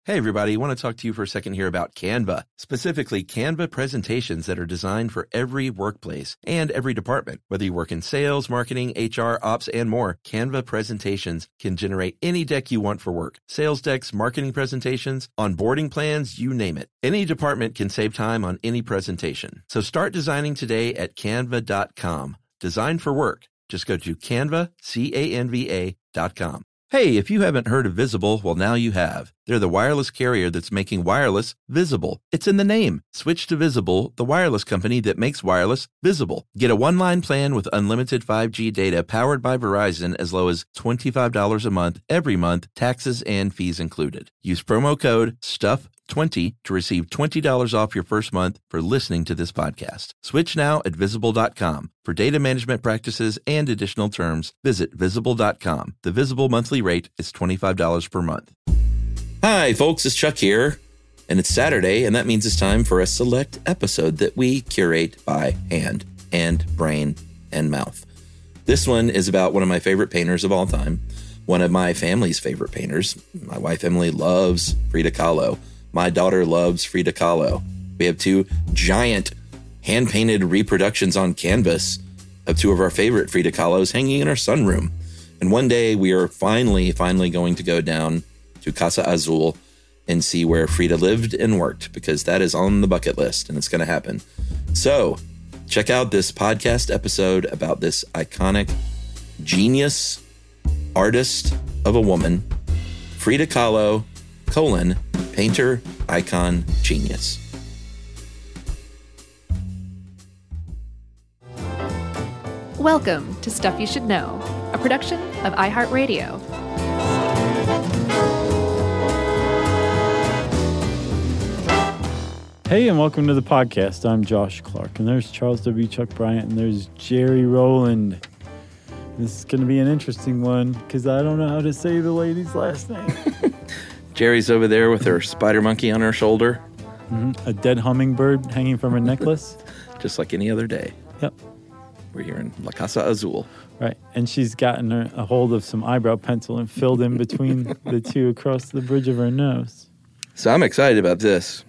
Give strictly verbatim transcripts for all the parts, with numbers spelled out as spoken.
Hey everybody, I want to talk to you for a second here about Canva, specifically Canva presentations that are designed for every workplace and every department. Whether you work in sales, marketing, H R, ops, and more, Canva presentations can generate any deck you want for work. Sales decks, marketing presentations, onboarding plans, you name it. Any department can save time on any presentation. So start designing today at canva dot com. Design for work. Just go to Canva, C A N V A dot com. Hey, if you haven't heard of Visible, well, now you have. They're the wireless carrier that's making wireless visible. It's in the name. Switch to Visible, the wireless company that makes wireless visible. Get a one-line plan with unlimited five G data powered by Verizon as low as twenty-five dollars a month, every month, taxes and fees included. Use promo code stuff twenty to receive twenty dollars off your first month for listening to this podcast. Switch now at visible dot com. For data management practices and additional terms, visit visible dot com. The Visible monthly rate is twenty-five dollars per month. Hi, folks, it's Chuck here, and it's Saturday, and that means it's time for a select episode that we curate by hand and brain and mouth. This one is about one of my favorite painters of all time, one of my family's favorite painters. My wife, Emily, loves Frida Kahlo. My daughter loves Frida Kahlo. We have two giant hand-painted reproductions on canvas of two of our favorite Frida Kahlos hanging in our sunroom. And one day we are finally, finally going to go down to Casa Azul and see where Frida lived and worked, because that is on the bucket list and it's going to happen. So check out this podcast episode about this iconic genius artist of a woman, Frida Kahlo, colon, painter, icon, genius. Welcome to Stuff You Should Know, a production of iHeartRadio. Hey, and welcome to the podcast. I'm Josh Clark, and there's Charles W. Chuck Bryant, and there's Jerry Rowland. This is going to be an interesting one, because I don't know how to say the lady's last name. Jerry's over there with her spider monkey on her shoulder. Mm-hmm. A dead hummingbird hanging from her necklace. Just like any other day. Yep. We're here in La Casa Azul. Right. And she's gotten her a hold of some eyebrow pencil and filled in between the two across the bridge of her nose. So I'm excited about this.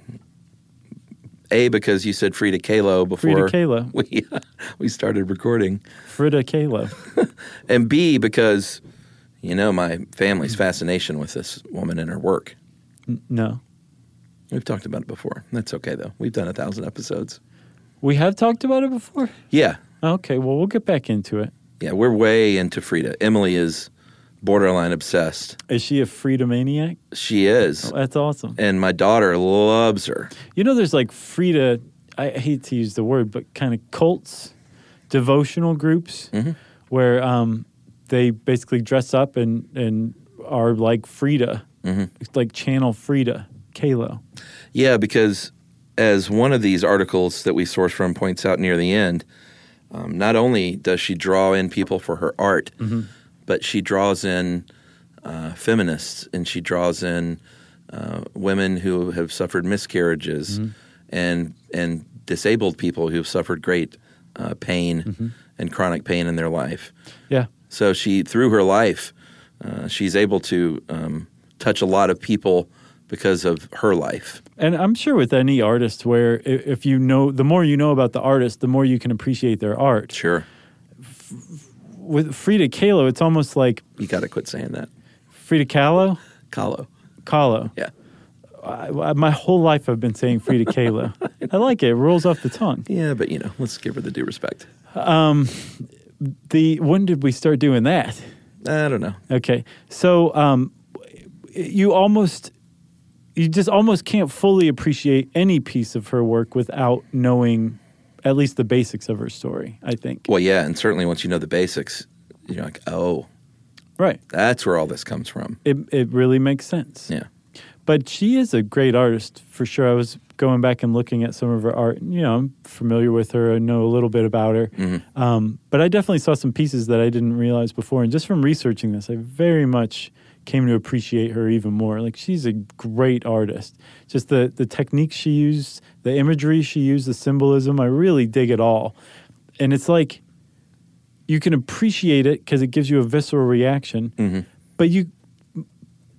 A, because you said Frida Kahlo before Frida Kahlo. we, uh, we started recording. Frida Kahlo. And B, because, you know, my family's fascination with this woman and her work. N- no. We've talked about it before. That's okay, though. We've done a thousand episodes. We have talked about it before? Yeah. Okay, well, we'll get back into it. Yeah, we're way into Frida. Emily is borderline obsessed. Is she a Frida maniac? She is. Oh, that's awesome. And my daughter loves her. You know, there's like Frida, I hate to use the word, but kind of cults, devotional groups, mm-hmm. where um, they basically dress up and, and are like Frida, mm-hmm. like channel Frida Kahlo. Yeah, because as one of these articles that we source from points out near the end, um, not only does she draw in people for her art, mm-hmm. but she draws in uh, feminists, and she draws in uh, women who have suffered miscarriages, mm-hmm. and and disabled people who have suffered great uh, pain mm-hmm. and chronic pain in their life. Yeah. So she, through her life, uh, she's able to um, touch a lot of people because of her life. And I'm sure with any artist where if you know, the more you know about the artist, the more you can appreciate their art. Sure. F- with Frida Kahlo, it's almost like... You got to quit saying that. Frida Kahlo? Kahlo. Kahlo. Yeah. I, I, my whole life I've been saying Frida Kahlo. I like it. It rolls off the tongue. Yeah, but, you know, let's give her the due respect. Um, the when did we start doing that? I don't know. Okay. So um, you almost... You just almost can't fully appreciate any piece of her work without knowing at least the basics of her story, I think. Well, yeah, and certainly once you know the basics, you're like, oh. Right. That's where all this comes from. It it really makes sense. Yeah. But she is a great artist, for sure. I was going back and looking at some of her art. You know, I'm familiar with her. I know a little bit about her. Mm-hmm. Um, but I definitely saw some pieces that I didn't realize before. And just from researching this, I very much came to appreciate her even more. Like, she's a great artist. Just the, the techniques she used, the imagery she used, the symbolism, I really dig it all. And it's like, you can appreciate it because it gives you a visceral reaction, mm-hmm. but you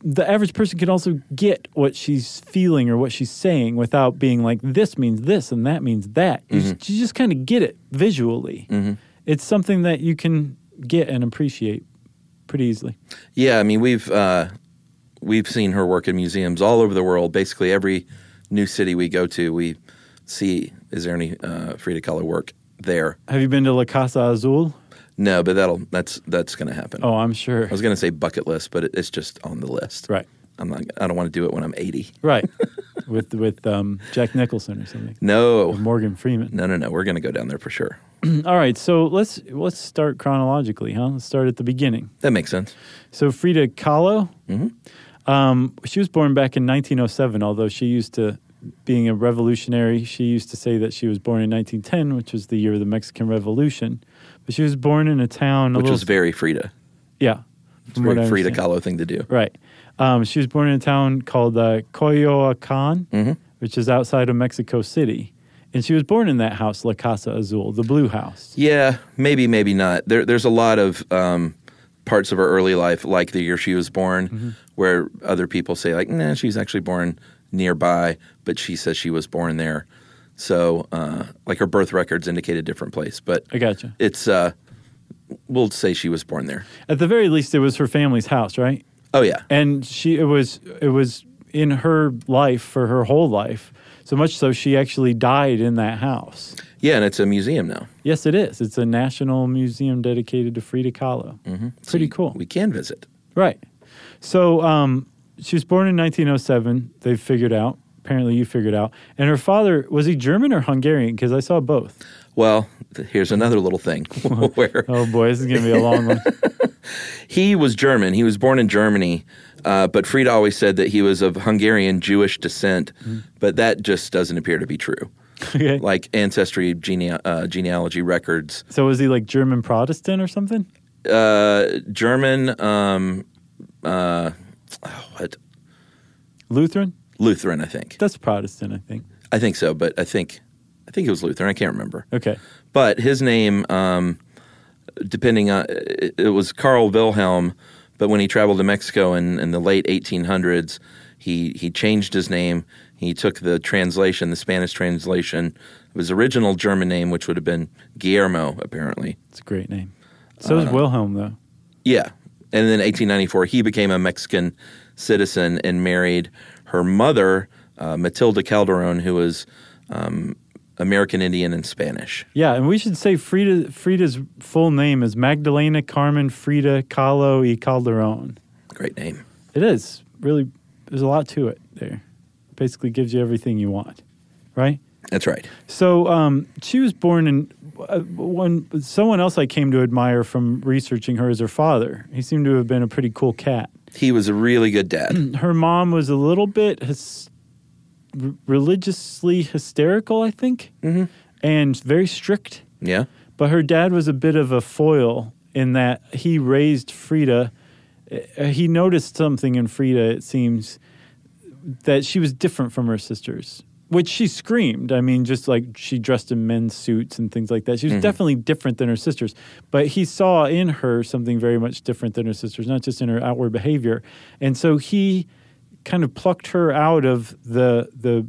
the average person can also get what she's feeling or what she's saying without being like, this means this and that means that. You, Mm-hmm. just, you just kind of get it visually. Mm-hmm. It's something that you can get and appreciate pretty easily. Yeah, I mean, we've uh, we've seen her work in museums all over the world. Basically, every new city we go to, we see, is there any uh, Frida Kahlo work there? Have you been to La Casa Azul? No, but that'll that's that's going to happen. Oh, I'm sure. I was going to say bucket list, but it, it's just on the list. Right. I'm not. I don't want to do it when I'm eighty. Right. with with um, Jack Nicholson or something. No. Or Morgan Freeman. No, no, no. We're going to go down there for sure. All right, so let's let's start chronologically, huh? Let's start at the beginning. That makes sense. So Frida Kahlo, Mm-hmm. um, she was born back in nineteen oh seven, although she used to, being a revolutionary, she used to say that she was born in nineteen ten, which was the year of the Mexican Revolution. But she was born in a town... A Which little, was very Frida. Yeah. It's a very Frida Kahlo thing to do. Right. Um, she was born in a town called uh, Coyoacan, Mm-hmm. which is outside of Mexico City. And she was born in that house, La Casa Azul, the blue house. Yeah, maybe, maybe not. There, there's a lot of um, parts of her early life, like the year she was born, Mm-hmm. where other people say, like, nah, she's actually born nearby, but she says she was born there. So, uh, like, her birth records indicate a different place. But I gotcha. it's, uh, we'll say she was born there. At the very least, it was her family's house, right? Oh, yeah. And she it was it was in her life for her whole life, so much so she actually died in that house. Yeah, and it's a museum now. Yes, it is. It's a national museum dedicated to Frida Kahlo. Mm-hmm. Pretty So cool. We can visit. Right. So um, she was born in nineteen oh seven. They've figured out. Apparently you figured out. And her father, was he German or Hungarian? Because I saw both. Well, th- here's another little thing where Oh, boy, this is going to be a long one. he was German. He was born in Germany, uh, but Frida always said that he was of Hungarian Jewish descent, Mm-hmm. but that just doesn't appear to be true. Okay. Like ancestry genea- uh, genealogy records. So was he like German Protestant or something? Uh, German, um, uh, oh, what? Lutheran? Lutheran, I think. That's Protestant, I think. I think so, but I think I think it was Lutheran. I can't remember. Okay. But his name, um, depending on, it, it was Karl Wilhelm, but when he traveled to Mexico in, in the late eighteen hundreds, he, he changed his name. He took the translation, the Spanish translation of his original German name, which would have been Guillermo, apparently. It's a great name. So is Uh, Wilhelm, though. Yeah. And then in eighteen ninety-four, he became a Mexican citizen and married her mother, uh, Matilda Calderon, who was um, American Indian and Spanish. Yeah, and we should say Frida Frida's full name is Magdalena Carmen Frida Kahlo y Calderon. Great name. It is. Really, there's a lot to it there. Basically gives you everything you want, right? That's right. So um, she was born in, uh, when someone else I came to admire from researching her is her father. He seemed to have been a pretty cool cat. He was a really good dad. Her mom was a little bit hys- r- religiously hysterical, I think, Mm-hmm. and very strict. Yeah. But her dad was a bit of a foil in that he raised Frida. Uh, He noticed something in Frida, it seems, that she was different from her sisters, which she screamed. I mean, just like she dressed in men's suits and things like that. She was Mhm. definitely different than her sisters. But he saw in her something very much different than her sisters, not just in her outward behavior. And so he kind of plucked her out of the the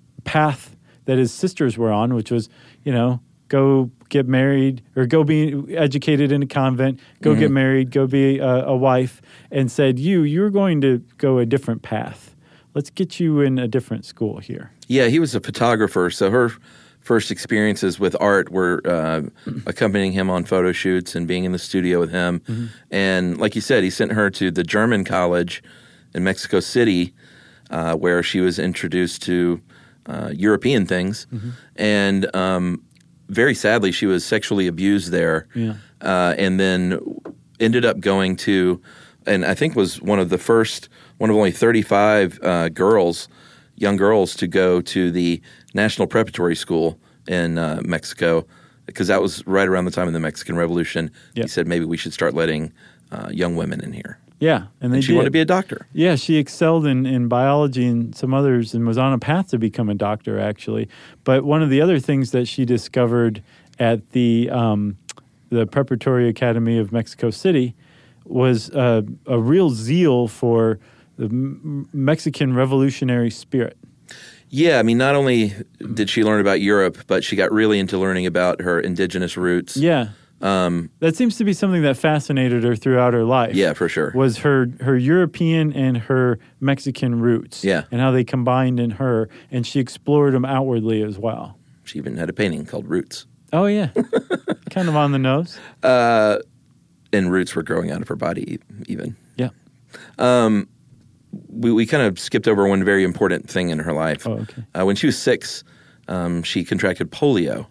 path that his sisters were on, which was, you know, go get married or go be educated in a convent, go get Mhm. married, go be a, a wife, and said, you, you're going to go a different path. Let's get you in a different school here. Yeah, he was a photographer, so her first experiences with art were uh, accompanying him on photo shoots and being in the studio with him. Mm-hmm. And like you said, he sent her to the German college in Mexico City, uh, where she was introduced to uh, European things. Mm-hmm. And um, very sadly, she was sexually abused there, Yeah. uh, and then ended up going to, and I think was one of the first, one of only thirty-five uh, girls, young girls, to go to the National Preparatory School in uh, Mexico, because that was right around the time of the Mexican Revolution. Yeah. He said maybe we should start letting uh, young women in here. Yeah, and they And she did. wanted to be a doctor. Yeah, she excelled in, in biology and some others and was on a path to become a doctor, actually. But one of the other things that she discovered at the um, the Preparatory Academy of Mexico City was uh, a real zeal for the M- Mexican revolutionary spirit. Yeah, I mean, not only did she learn about Europe, but she got really into learning about her indigenous roots. Yeah. Um, that seems to be something that fascinated her throughout her life. Yeah, for sure. Was her, her European and her Mexican roots. Yeah. And how they combined in her, and she explored them outwardly as well. She even had a painting called Roots. Oh, yeah. Kind of on the nose. Uh, and roots were growing out of her body even. Yeah. Um, we, we kind of skipped over one very important thing in her life. Oh, okay. Uh, when she was six, um, she contracted polio.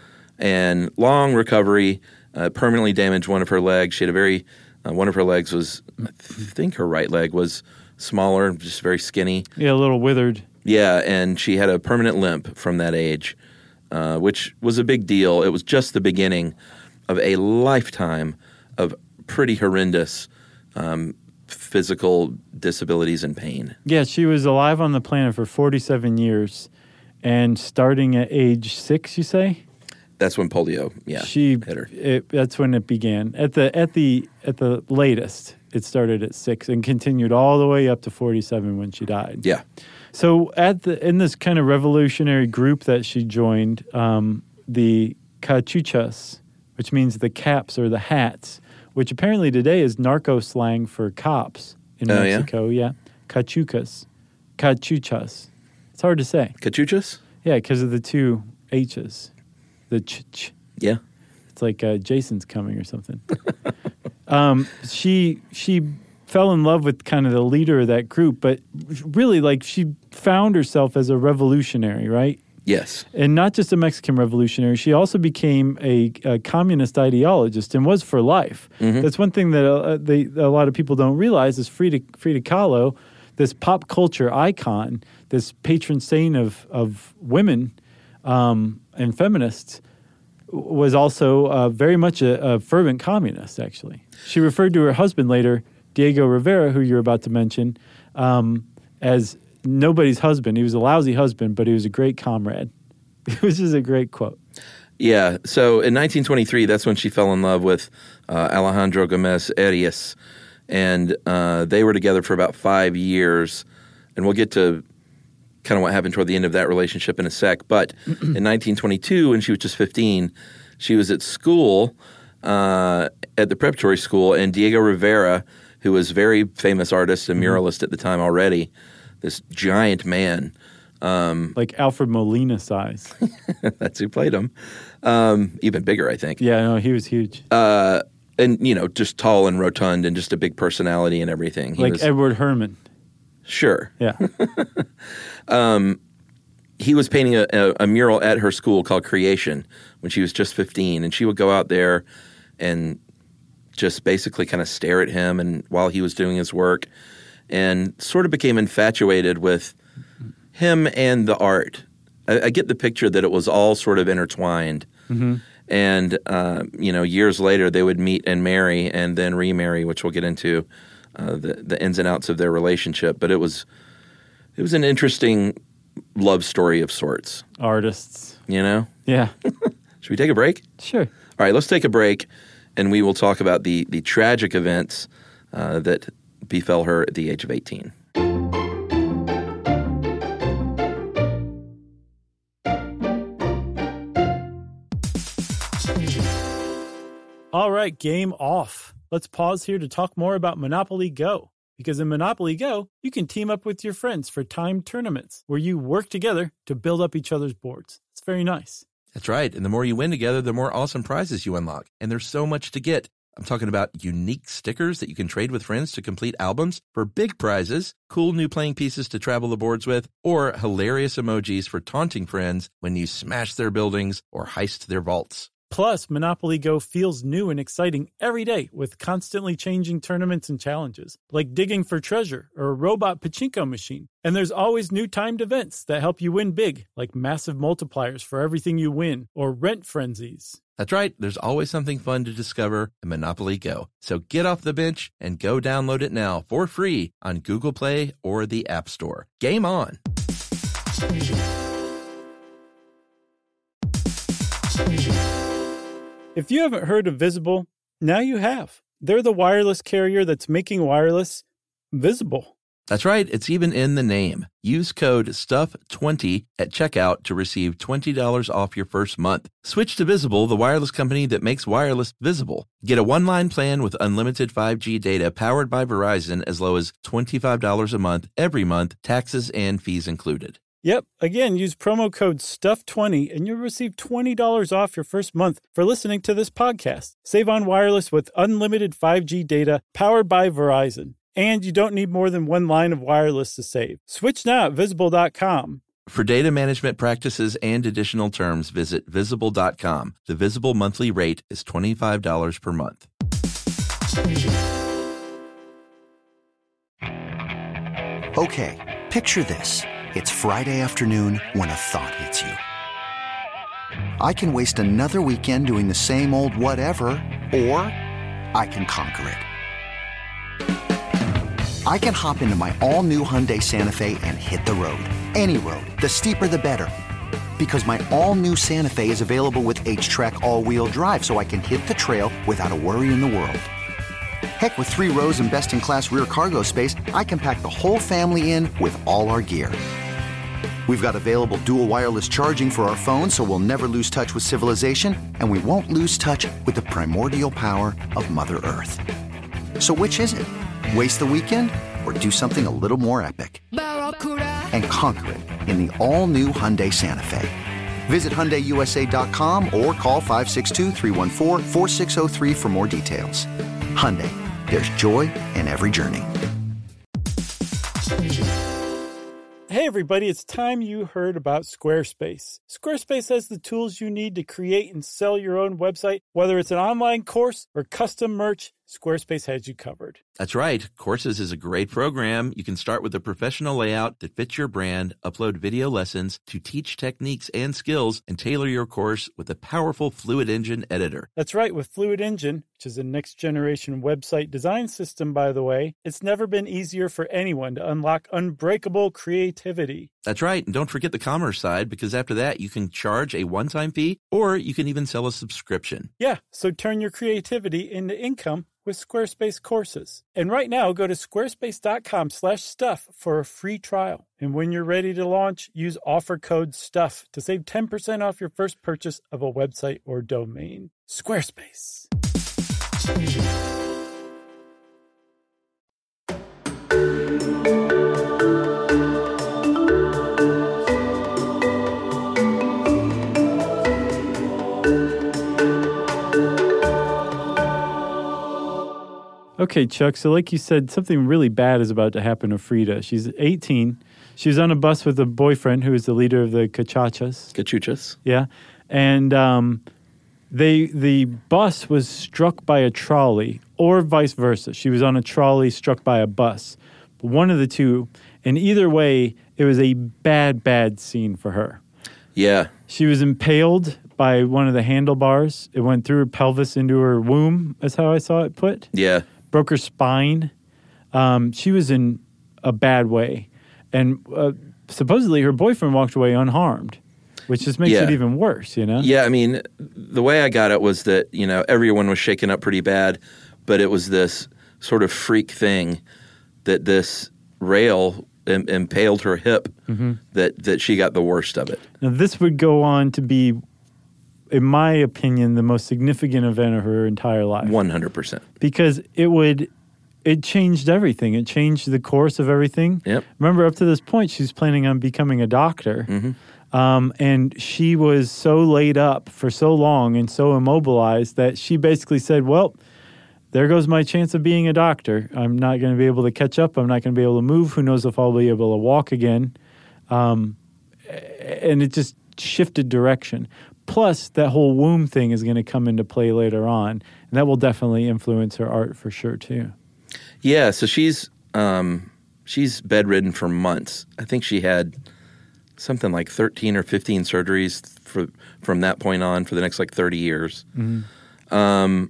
And long recovery, uh, permanently damaged one of her legs. She had a very, uh, one of her legs was, I think her right leg was smaller, just very skinny. Yeah, a little withered. Yeah, and she had a permanent limp from that age, uh, which was a big deal. It was just the beginning of a lifetime of pretty horrendous um, physical disabilities and pain. Yeah, she was alive on the planet for forty-seven years, and starting at age six, you say? That's when polio, yeah, she hit her. It, that's when it began. At the at the at the latest, it started at six and continued all the way up to forty-seven when she died. Yeah. So at the in this kind of revolutionary group that she joined, um, the cachuchas, which means the caps or the hats, which apparently today is narco slang for cops in oh, Mexico. Yeah, yeah. Cachucas, cachuchas. It's hard to say. Cachuchas? Yeah, because of the two H's. The ch-ch. Yeah. It's like uh, Jason's coming or something. um, she she fell in love with kind of the leader of that group, but really, like, she found herself as a revolutionary, right? Yes. And not just a Mexican revolutionary. She also became a, a communist ideologist and was for life. Mm-hmm. That's one thing that uh, they, a lot of people don't realize is Frida, Frida Kahlo, this pop culture icon, this patron saint of, of women, um, and feminists, was also uh, very much a, a fervent communist, actually. She referred to her husband later, Diego Rivera, who you're about to mention, um, as nobody's husband. He was a lousy husband, but he was a great comrade. Which is a great quote. Yeah. So in nineteen twenty-three, that's when she fell in love with uh, Alejandro Gomez Arias. And uh, they were together for about five years. And we'll get to kind of what happened toward the end of that relationship in a sec. But in nineteen twenty-two, when she was just fifteen, she was at school, uh, at the preparatory school, and Diego Rivera, who was a very famous artist and muralist at the time already, this giant man. Um, like Alfred Molina size. That's who played him. Um, even bigger, I think. Yeah, no, he was huge. Uh, and, you know, just tall and rotund and just a big personality and everything. He like was, Edward Herman. Sure. Yeah. um, he was painting a, a, a mural at her school called Creation when she was just fifteen, and she would go out there and just basically kind of stare at him and while he was doing his work, and sort of became infatuated with him and the art. I, I get the picture that it was all sort of intertwined. Mm-hmm. And, uh, you know, years later they would meet and marry and then remarry, which we'll get into uh, the, the ins and outs of their relationship. But it was it was an interesting love story of sorts. Artists. You know? Yeah. Should we take a break? Sure. All right, let's take a break, and we will talk about the, the tragic events uh, that befell her at the age of eighteen. All right, game off. Let's pause here to talk more about Monopoly Go. Because in Monopoly Go, you can team up with your friends for timed tournaments where you work together to build up each other's boards. It's very nice. That's right. And the more you win together, the more awesome prizes you unlock. And there's so much to get. I'm talking about unique stickers that you can trade with friends to complete albums for big prizes, cool new playing pieces to travel the boards with, or hilarious emojis for taunting friends when you smash their buildings or heist their vaults. Plus, Monopoly Go feels new and exciting every day with constantly changing tournaments and challenges, like digging for treasure or a robot pachinko machine. And there's always new timed events that help you win big, like massive multipliers for everything you win or rent frenzies. That's right. There's always something fun to discover in Monopoly Go. So get off the bench and go download it now for free on Google Play or the App Store. Game on! If you haven't heard of Visible, now you have. They're the wireless carrier that's making wireless visible. That's right. It's even in the name. Use code stuff twenty at checkout to receive twenty dollars off your first month. Switch to Visible, the wireless company that makes wireless visible. Get a one-line plan with unlimited five G data powered by Verizon as low as twenty-five dollars a month every month, taxes and fees included. Yep. Again, use promo code stuff twenty and you'll receive twenty dollars off your first month for listening to this podcast. Save on wireless with unlimited five G data powered by Verizon. And you don't need more than one line of wireless to save. Switch now at visible dot com. For data management practices and additional terms, visit visible dot com. The Visible monthly rate is twenty-five dollars per month. Okay, picture this. It's Friday afternoon when a thought hits you. I can waste another weekend doing the same old whatever, or I can conquer it. I can hop into my all-new Hyundai Santa Fe and hit the road. Any road. The steeper, the better. Because my all-new Santa Fe is available with H-Track all-wheel drive, so I can hit the trail without a worry in the world. Heck, with three rows and best-in-class rear cargo space, I can pack the whole family in with all our gear. We've got available dual wireless charging for our phones, so we'll never lose touch with civilization, and we won't lose touch with the primordial power of Mother Earth. So which is it? Waste the weekend or do something a little more epic? And conquer it in the all-new Hyundai Santa Fe. Visit Hyundai U S A dot com or call five six two, three one four, four six zero three for more details. Hyundai, there's joy in every journey. Hey everybody, it's time you heard about Squarespace. Squarespace has the tools you need to create and sell your own website. Whether it's an online course or custom merch, Squarespace has you covered. That's right. Courses is a great program. You can start with a professional layout that fits your brand, upload video lessons to teach techniques and skills, and tailor your course with a powerful Fluid Engine editor. That's right. With Fluid Engine, which is a next-generation website design system, by the way, it's never been easier for anyone to unlock unbreakable creativity. That's right. And don't forget the commerce side, because after that, you can charge a one-time fee, or you can even sell a subscription. Yeah, so turn your creativity into income with Squarespace courses. And right now, go to squarespace dot com slash stuff for a free trial. And when you're ready to launch, use offer code STUFF to save ten percent off your first purchase of a website or domain. Squarespace. Okay, Chuck, so like you said, something really bad is about to happen to Frida. She's eighteen. She was on a bus with a boyfriend who is the leader of the Cachachas. Cachuchas. Yeah. And um, they the bus was struck by a trolley, or vice versa. She was on a trolley struck by a bus. One of the two. And either way, it was a bad, bad scene for her. Yeah. She was impaled by one of the handlebars. It went through her pelvis into her womb, is how I saw it put. Yeah. Broke her spine. Um, she was in a bad way. And uh, supposedly her boyfriend walked away unharmed, which just makes yeah. it even worse, you know? Yeah, I mean, the way I got it was that, you know, everyone was shaken up pretty bad, but it was this sort of freak thing that this rail im- impaled her hip, mm-hmm. that, that she got the worst of it. Now, this would go on to be, in my opinion, the most significant event of her entire life. one hundred percent. Because it would, it changed everything. It changed the course of everything. Yep. Remember, up to this point, she was planning on becoming a doctor. Mm-hmm. Um, and she was so laid up for so long and so immobilized that she basically said, well, there goes my chance of being a doctor. I'm not going to be able to catch up. I'm not going to be able to move. Who knows if I'll be able to walk again. Um, and it just shifted direction. Plus, that whole womb thing is going to come into play later on. And that will definitely influence her art for sure, too. Yeah, so she's um, she's bedridden for months. I think she had something like thirteen or fifteen surgeries for, from that point on for the next like thirty years. Mm-hmm. Um,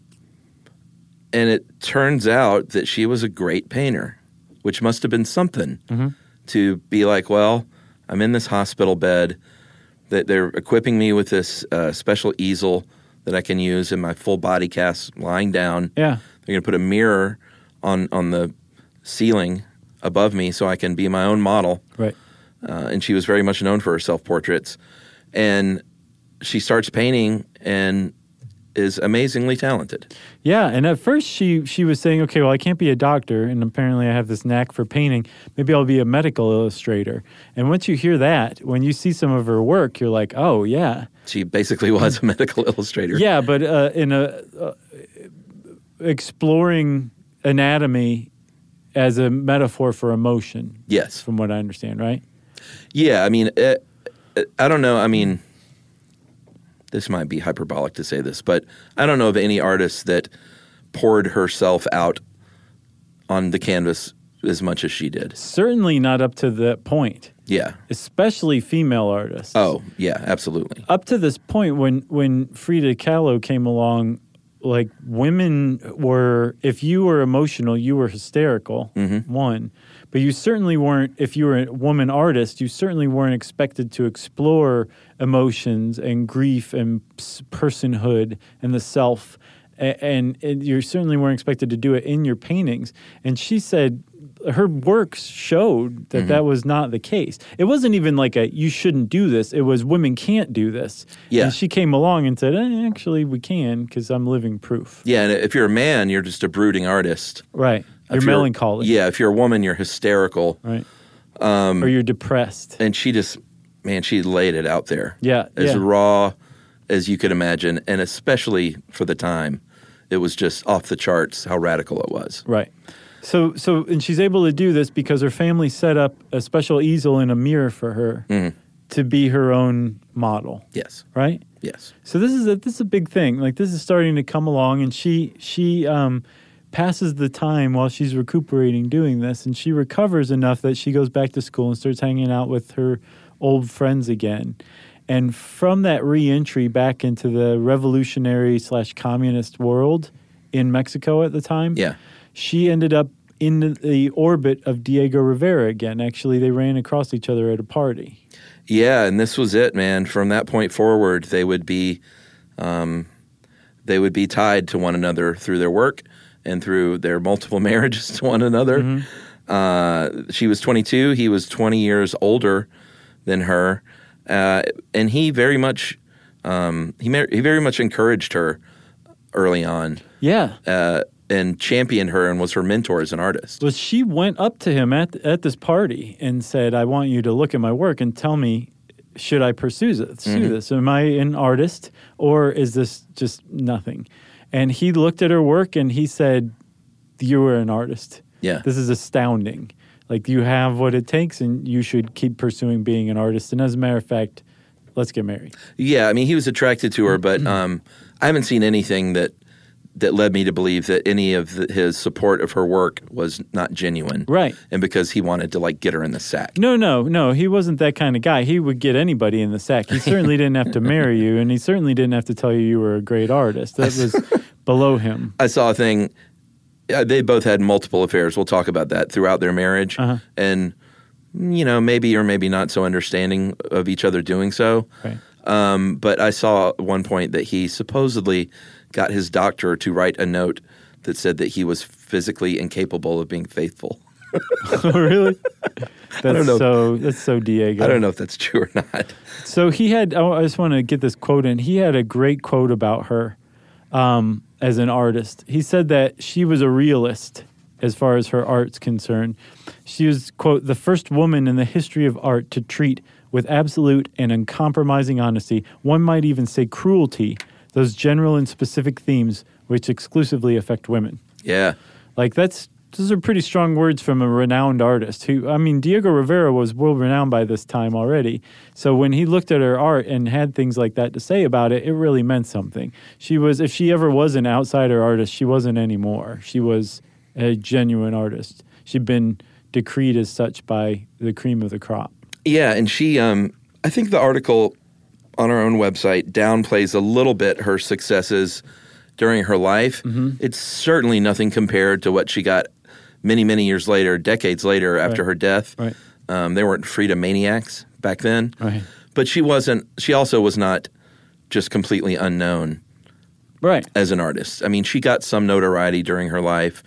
and it turns out that she was a great painter, which must have been something mm-hmm. to be like, well, I'm in this hospital bed. That they're equipping me with this uh, special easel that I can use in my full body cast lying down. Yeah. They're going to put a mirror on, on the ceiling above me so I can be my own model. Right. Uh, and she was very much known for her self-portraits. And she starts painting and is amazingly talented. Yeah, and at first she she was saying, okay, well, I can't be a doctor, and apparently I have this knack for painting. Maybe I'll be a medical illustrator. And once you hear that, when you see some of her work, you're like, oh, yeah. She basically was a medical illustrator. Yeah, but uh, in a uh, exploring anatomy as a metaphor for emotion. Yes. From what I understand, right? Yeah, I mean, uh, I don't know. I mean, this might be hyperbolic to say this, but I don't know of any artist that poured herself out on the canvas as much as she did. Certainly not up to that point. Yeah. Especially female artists. Oh, yeah, absolutely. Up to this point, when, when Frida Kahlo came along, like, women were, if you were emotional, you were hysterical, mm-hmm. one. But you certainly weren't, if you were a woman artist, you certainly weren't expected to explore emotions and grief and personhood and the self. And, and you certainly weren't expected to do it in your paintings. And she said her works showed that mm-hmm. that was not the case. It wasn't even like a, you shouldn't do this. It was, women can't do this. Yeah. And she came along and said, eh, actually, we can, because I'm living proof. Yeah, and if you're a man, you're just a brooding artist. Right. You're if melancholy. You're, yeah, if you're a woman, you're hysterical. Right. Um, or you're depressed. And she just, man, she laid it out there. Yeah. As yeah. raw as you could imagine, and especially for the time. It was just off the charts how radical it was. Right. So, so, and she's able to do this because her family set up a special easel and a mirror for her mm-hmm. to be her own model. Yes. Right? Yes. So this is a, this is a big thing. Like, this is starting to come along, and she she um, passes the time while she's recuperating doing this, and she recovers enough that she goes back to school and starts hanging out with her old friends again. And from that re-entry back into the revolutionary slash communist world in Mexico at the time, yeah. she ended up in the orbit of Diego Rivera again. Actually, they ran across each other at a party. Yeah, and this was it, man. From that point forward, they would be, um, they would be tied to one another through their work and through their multiple marriages to one another. Mm-hmm. Uh, she was twenty-two. He was twenty years older than her. Uh, and he very much, um, he mar- he very much encouraged her early on. Yeah, uh, and championed her and was her mentor as an artist. Well, she went up to him at at this party and said, "I want you to look at my work and tell me, should I pursue this? Pursue mm-hmm. this? Am I an artist or is this just nothing?" And he looked at her work and he said, "You are an artist. Yeah, this is astounding." Like, you have what it takes, and you should keep pursuing being an artist. And as a matter of fact, let's get married. Yeah, I mean, he was attracted to her, but um, I haven't seen anything that that led me to believe that any of the, his support of her work was not genuine. Right. And because he wanted to, like, get her in the sack. No, no, no. He wasn't that kind of guy. He would get anybody in the sack. He certainly didn't have to marry you, and he certainly didn't have to tell you you were a great artist. That was below him. I saw a thing. Yeah, they both had multiple affairs. We'll talk about that throughout their marriage. Uh-huh. And, you know, maybe or maybe not so understanding of each other doing so. Right. Um, but I saw at one point that he supposedly got his doctor to write a note that said that he was physically incapable of being faithful. Oh, really? That's I don't know. so that's so Diego. I don't know if that's true or not. So he had, oh, I just want to get this quote in. He had a great quote about her. Um, as an artist. He said that she was a realist as far as her art's concerned. She was, quote, the first woman in the history of art to treat with absolute and uncompromising honesty, one might even say cruelty, those general and specific themes which exclusively affect women. Yeah. Like, that's, those are pretty strong words from a renowned artist who, I mean, Diego Rivera was world-renowned by this time already. So when he looked at her art and had things like that to say about it, it really meant something. She was, if she ever was an outsider artist, she wasn't anymore. She was a genuine artist. She'd been decreed as such by the cream of the crop. Yeah, and she, um, I think the article on her own website downplays a little bit her successes during her life. Mm-hmm. It's certainly nothing compared to what she got many, many years later, decades later after right. her death. Right. Um, they weren't Frida maniacs back then. Right. But she wasn't, she also was not just completely unknown right. as an artist. I mean, she got some notoriety during her life.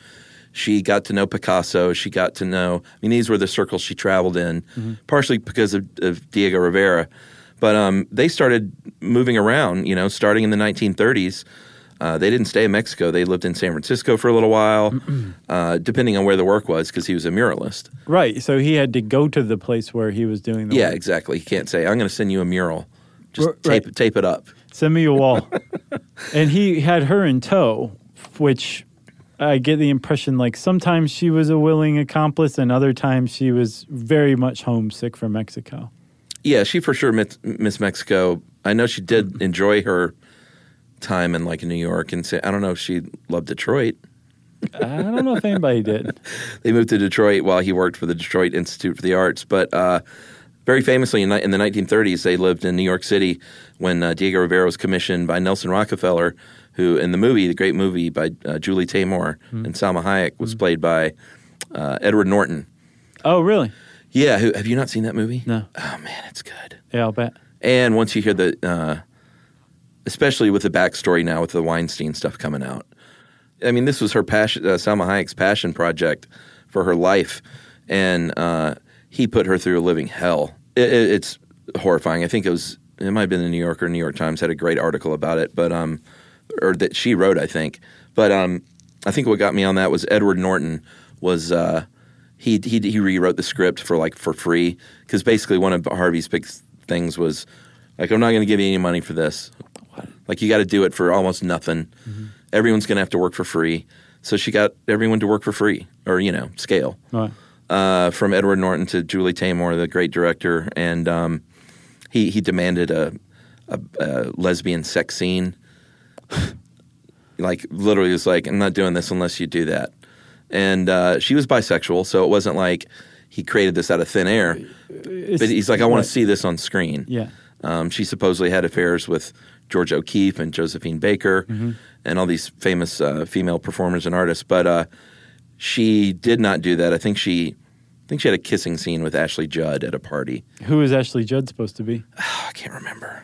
She got to know Picasso. She got to know, I mean, these were the circles she traveled in, mm-hmm. partially because of, of Diego Rivera. But um, they started moving around, you know, starting in the nineteen thirties. Uh, they didn't stay in Mexico. They lived in San Francisco for a little while, uh, depending on where the work was, because he was a muralist. Right. So he had to go to the place where he was doing the yeah, work. exactly. He can't say, I'm going to send you a mural. Just R- tape, right. tape it up. Send me a wall. And he had her in tow, which I get the impression like sometimes she was a willing accomplice and other times she was very much homesick for Mexico. Yeah, she for sure miss, miss Mexico. I know she did enjoy her time in like New York, and say, I don't know if she loved Detroit. I don't know if anybody did. They moved to Detroit while he worked for the Detroit Institute for the Arts, but uh, very famously in, in the nineteen thirties, they lived in New York City when uh, Diego Rivera was commissioned by Nelson Rockefeller, who in the movie, the great movie by uh, Julie Taymor mm. and Salma Hayek, was mm. played by uh, Edward Norton. Oh, really? Yeah. Who, have you not seen that movie? No. Oh, man, it's good. Yeah, I'll bet. And once you hear the, uh, especially with the backstory now with the Weinstein stuff coming out, I mean, this was her passion, uh, Salma Hayek's passion project for her life, and uh, he put her through a living hell. It, it, it's horrifying. I think it was, it might have been the New Yorker, New York Times had a great article about it, but um, or that she wrote, I think. But um, I think what got me on that was Edward Norton was uh, he he he rewrote the script for like for free, because basically one of Harvey's big things was like, I'm not going to give you any money for this. What? Like, you got to do it for almost nothing. Mm-hmm. Everyone's going to have to work for free. So she got everyone to work for free, or, you know, scale. Right. Uh, from Edward Norton to Julie Taymor, the great director. And um, he, he demanded a, a, a lesbian sex scene. Like, literally was like, I'm not doing this unless you do that. And uh, she was bisexual, so it wasn't like he created this out of thin air. It's, but he's like, I want to see this on screen. Yeah. Um, she supposedly had affairs with George O'Keeffe and Josephine Baker mm-hmm. and all these famous uh, female performers and artists. But uh, she did not do that. I think she I think she had a kissing scene with Ashley Judd at a party. Who is Ashley Judd supposed to be? Oh, I can't remember.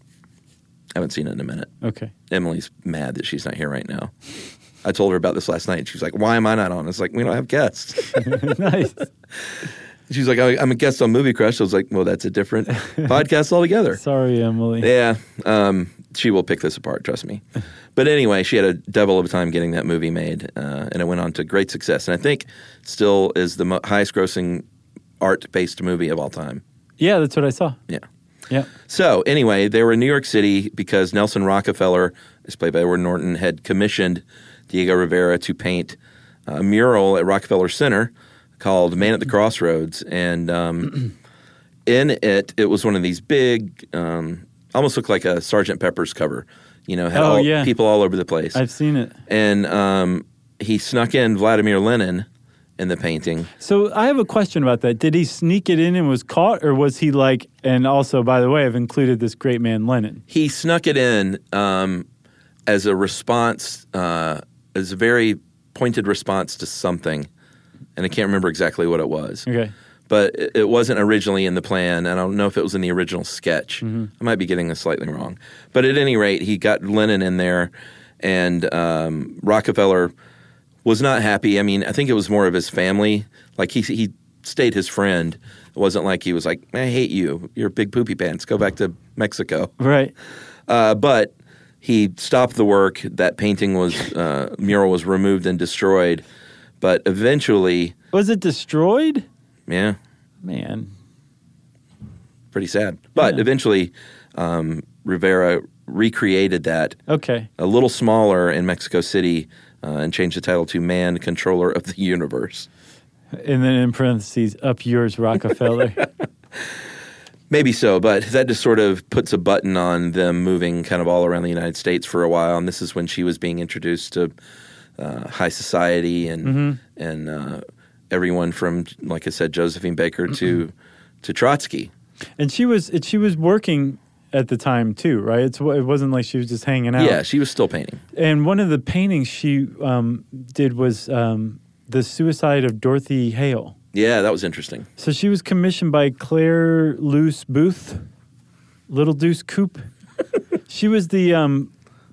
I haven't seen it in a minute. Okay. Emily's mad that she's not here right now. I told her about this last night, and she was like, why am I not on? It's like, we don't have guests. Nice. She's like, I'm a guest on Movie Crush. I was like, well, that's a different podcast altogether. Sorry, Emily. Yeah. Um, she will pick this apart, trust me. But anyway, she had a devil of a time getting that movie made, uh, and it went on to great success. And I think still is the mo- highest grossing art-based movie of all time. Yeah, that's what I saw. Yeah. Yeah. So anyway, they were in New York City because Nelson Rockefeller, is played by Edward Norton, had commissioned Diego Rivera to paint a mural at Rockefeller Center called Man at the Crossroads. And um, in it, it was one of these big, um, almost looked like a Sergeant Pepper's cover. You know, had oh, all, yeah. people all over the place. I've seen it. And um, he snuck in Vladimir Lenin in the painting. So I have a question about that. Did he sneak it in and was caught, or was he like, and also, by the way, I've included this great man Lenin? He snuck it in um, as a response, uh, as a very pointed response to something, and I can't remember exactly what it was. Okay. But it, it wasn't originally in the plan, and I don't know if it was in the original sketch. Mm-hmm. I might be getting this slightly wrong. But at any rate, he got Lenin in there, and um, Rockefeller was not happy. I mean, I think it was more of his family. Like, he he stayed his friend. It wasn't like he was like, I hate you. You're big poopy pants. Go back to Mexico. Right. Uh, but he stopped the work. That painting was, uh, mural was removed and destroyed. But eventually... Was it destroyed? Yeah. Man. Pretty sad. But yeah. eventually, um, Rivera recreated that. Okay. A little smaller in Mexico City, Uh, and changed the title to Man, Controller of the Universe. And then in parentheses, up yours, Rockefeller. Maybe so, but that just sort of puts a button on them moving kind of all around the United States for a while. And this is when she was being introduced to uh, high society and mm-hmm. and uh, everyone from, like I said, Josephine Baker to to Trotsky. And she was she was working at the time too, right? It's, it wasn't like she was just hanging out. Yeah, she was still painting. And one of the paintings she um, did was um, the suicide of Dorothy Hale. Yeah, that was interesting. So she was commissioned by Claire Luce Booth, Little Deuce Coupe. She was the um,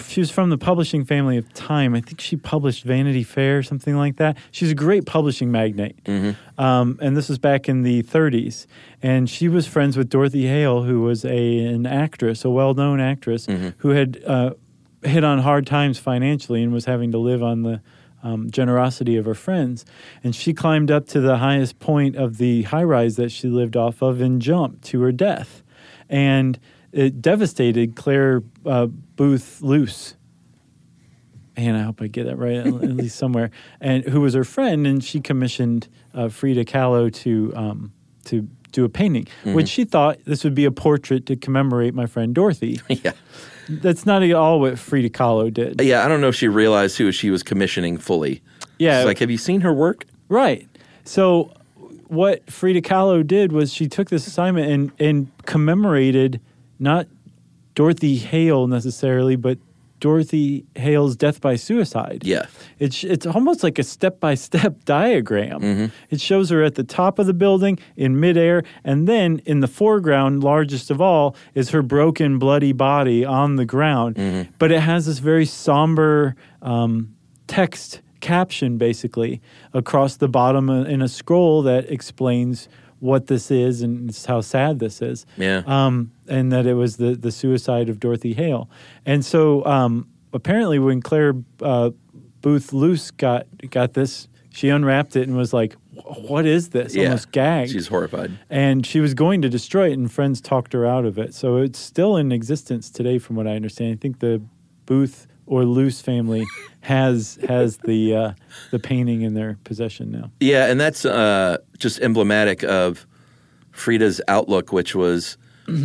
she was from the publishing family of Time. I think she published Vanity Fair, something like that. She's a great publishing magnate. Mm-hmm. Um, and this was back in the thirties. And she was friends with Dorothy Hale, who was a an actress, a well-known actress, mm-hmm. who had uh, hit on hard times financially and was having to live on the um, generosity of her friends. And she climbed up to the highest point of the high-rise that she lived off of and jumped to her death. And it devastated Claire uh, Booth Luce. And I hope I get that right, at least somewhere. And who was her friend, and she commissioned uh, Frida Kahlo to um, to do a painting, mm-hmm. which she thought this would be a portrait to commemorate my friend Dorothy. Yeah. That's not at all what Frida Kahlo did. Yeah, I don't know if she realized who she was commissioning fully. Yeah. She's like, have you seen her work? Right. So what Frida Kahlo did was she took this assignment and, and commemorated not Dorothy Hale necessarily, but Dorothy Hale's death by suicide. Yeah. It's it's almost like a step-by-step diagram. Mm-hmm. It shows her at the top of the building in midair, and then in the foreground, largest of all, is her broken, bloody body on the ground. Mm-hmm. But it has this very somber um, text caption, basically, across the bottom in a scroll that explains what this is and how sad this is. Yeah. Um, and that it was the, the suicide of Dorothy Hale. And so um, apparently when Claire uh, Booth Luce got got this, she unwrapped it and was like, what is this? Yeah. Almost gagged. She's horrified. And she was going to destroy it, and friends talked her out of it. So it's still in existence today from what I understand. I think the Booth or Luce family has has the uh, the painting in their possession now. Yeah, and that's uh, just emblematic of Frida's outlook, which was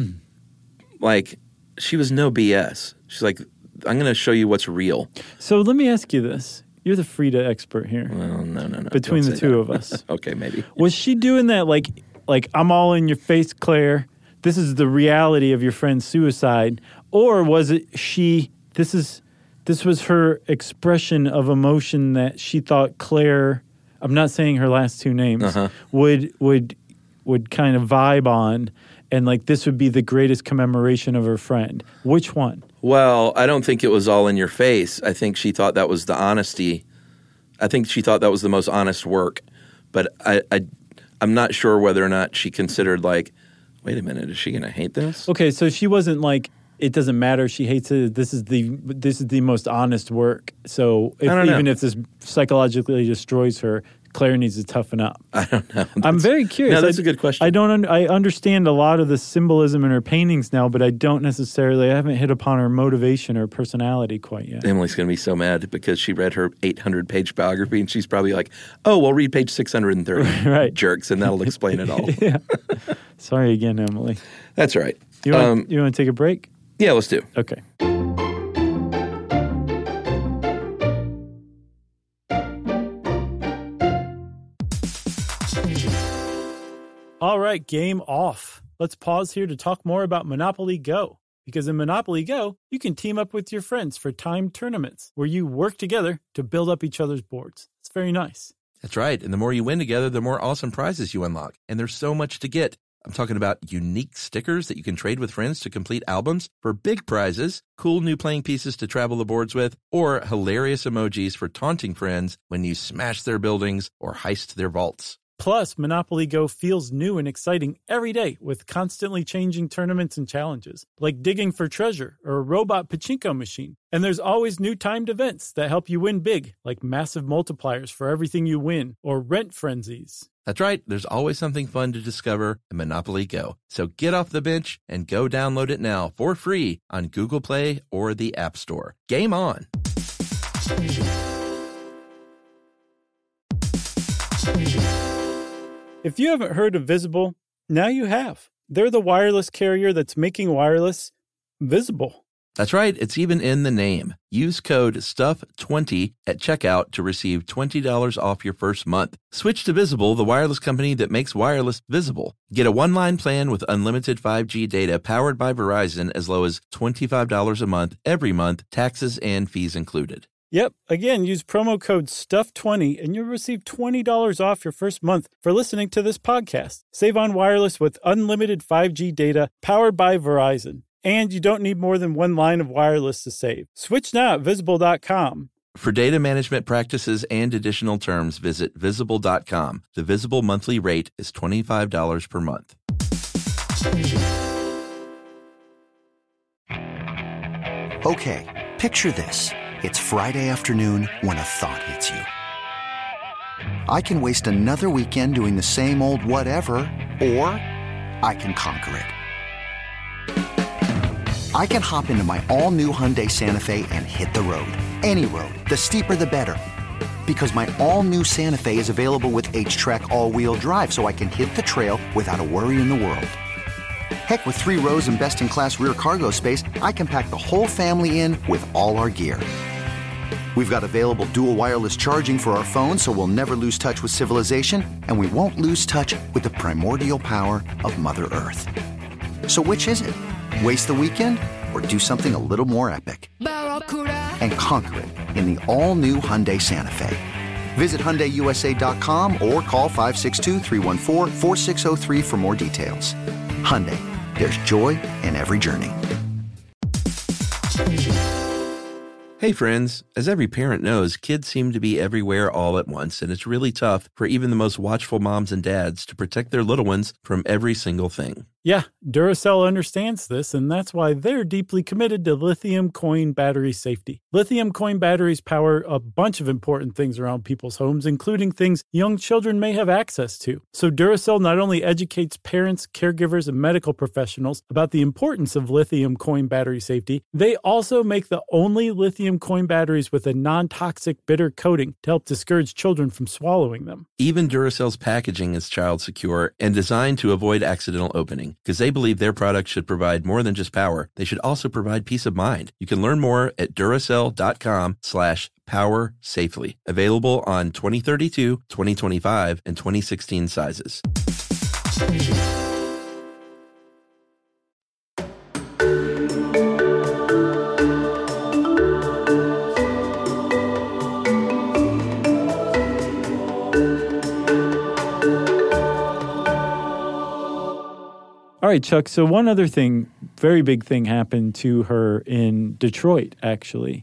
like she was no B S. She's like, I'm going to show you what's real. So let me ask you this. You're the Frida expert here. Well, no, no, no. Between the two that. of us. Okay, maybe. Was she doing that like, like I'm all in your face, Claire, this is the reality of your friend's suicide? Or was it she, this is... This was her expression of emotion that she thought Claire, I'm not saying her last two names, uh-huh. would would would kind of vibe on, and like this would be the greatest commemoration of her friend. Which one? Well, I don't think it was all in your face. I think she thought that was the honesty. I think she thought that was the most honest work. But I, I, I'm not sure whether or not she considered like, wait a minute, is she going to hate this? Okay, so she wasn't like, it doesn't matter. She hates it. This is the this is the most honest work. So if, even if this psychologically destroys her, Claire needs to toughen up. I don't know. That's, I'm very curious. No, that's I, a good question. I don't. Un- I understand a lot of the symbolism in her paintings now, but I don't necessarily. I haven't hit upon her motivation or personality quite yet. Emily's going to be so mad because she read her eight hundred page biography, and she's probably like, "Oh, well, read page six hundred thirty, right? Jerks," and that'll explain it all. Yeah. Sorry again, Emily. That's right. You want, um, you want to take a break? Yeah, let's do. Okay. All right, game off. Let's pause here to talk more about Monopoly Go. Because in Monopoly Go, you can team up with your friends for timed tournaments where you work together to build up each other's boards. It's very nice. That's right. And the more you win together, the more awesome prizes you unlock. And there's so much to get. I'm talking about unique stickers that you can trade with friends to complete albums for big prizes, cool new playing pieces to travel the boards with, or hilarious emojis for taunting friends when you smash their buildings or heist their vaults. Plus, Monopoly Go feels new and exciting every day with constantly changing tournaments and challenges, like digging for treasure or a robot pachinko machine. And there's always new timed events that help you win big, like massive multipliers for everything you win or rent frenzies. That's right. There's always something fun to discover in Monopoly Go. So get off the bench and go download it now for free on Google Play or the App Store. Game on! If you haven't heard of Visible, now you have. They're the wireless carrier that's making wireless visible. That's right. It's even in the name. Use code stuff twenty at checkout to receive twenty dollars off your first month. Switch to Visible, the wireless company that makes wireless visible. Get a one-line plan with unlimited five G data powered by Verizon as low as twenty-five dollars a month every month, taxes and fees included. Yep. Again, use promo code stuff twenty and you'll receive twenty dollars off your first month for listening to this podcast. Save on wireless with unlimited five G data powered by Verizon. And you don't need more than one line of wireless to save. Switch now at visible dot com. For data management practices and additional terms, visit visible dot com. The Visible monthly rate is twenty-five dollars per month. Okay, picture this. It's Friday afternoon when a thought hits you. I can waste another weekend doing the same old whatever, or I can conquer it. I can hop into my all-new Hyundai Santa Fe and hit the road. Any road. The steeper, the better. Because my all-new Santa Fe is available with H-Track all-wheel drive, so I can hit the trail without a worry in the world. Heck, with three rows and best-in-class rear cargo space, I can pack the whole family in with all our gear. We've got available dual wireless charging for our phones, so we'll never lose touch with civilization, and we won't lose touch with the primordial power of Mother Earth. So which is it? Waste the weekend or do something a little more epic? And conquer it in the all-new Hyundai Santa Fe. Visit Hyundai U S A dot com or call five six two, three one four, four six zero three for more details. Hyundai, there's joy in every journey. Hey friends, as every parent knows, kids seem to be everywhere all at once, and it's really tough for even the most watchful moms and dads to protect their little ones from every single thing. Yeah, Duracell understands this, and that's why they're deeply committed to lithium coin battery safety. Lithium coin batteries power a bunch of important things around people's homes, including things young children may have access to. So Duracell not only educates parents, caregivers, and medical professionals about the importance of lithium coin battery safety, they also make the only lithium coin batteries with a non-toxic bitter coating to help discourage children from swallowing them. Even Duracell's packaging is child secure and designed to avoid accidental opening, because they believe their products should provide more than just power. They should also provide peace of mind. You can learn more at Duracell.com slash power safely. Available on twenty thirty-two, twenty twenty-five, and twenty sixteen sizes. All right, Chuck, so one other thing, very big thing happened to her in Detroit, actually.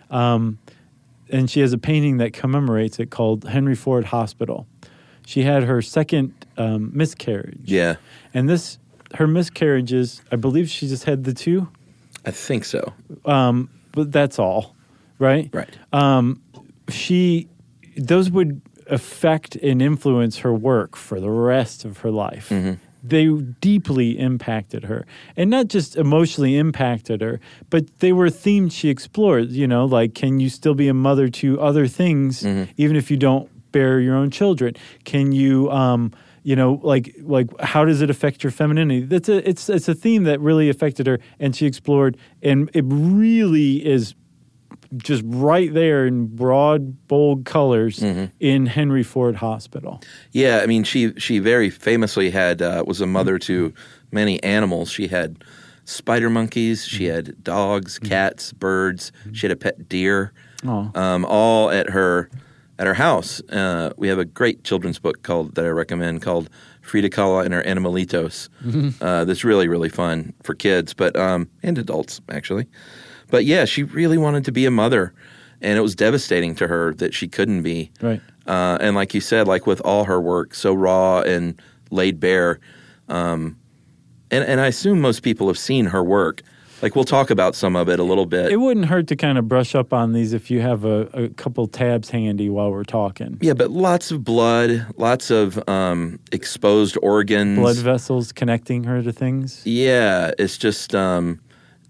Um, and she has a painting that commemorates it called Henry Ford Hospital. She had her second um, miscarriage. Yeah. And this, her miscarriages, I believe she just had the two. I think so. Um, but that's all, right? Right. Um, she, those would affect and influence her work for the rest of her life. Mm-hmm. They deeply impacted her, and not just emotionally impacted her, but they were themes she explored, you know, like, can you still be a mother to other things, mm-hmm. even if you don't bear your own children? Can you, um, you know, like, like how does it affect your femininity? That's a, it's, it's a theme that really affected her, and she explored, and it really is just right there in broad, bold colors mm-hmm. in Henry Ford Hospital. Yeah, I mean, she she very famously had uh, was a mother to many animals. She had spider monkeys, she had dogs, cats, birds. She had a pet deer, um, all at her at her house. Uh, we have a great children's book called that I recommend called Frida Kahlo and Her Animalitos. Mm-hmm. Uh, that's really really fun for kids, but um, and adults actually. But yeah, she really wanted to be a mother, and it was devastating to her that she couldn't be. Right. Uh, and like you said, like with all her work, so raw and laid bare. Um, and, and I assume most people have seen her work. Like, we'll talk about some of it a little bit. It wouldn't hurt to kind of brush up on these if you have a, a couple tabs handy while we're talking. Yeah, but lots of blood, lots of um, exposed organs. Blood vessels connecting her to things. Yeah, it's just... Um,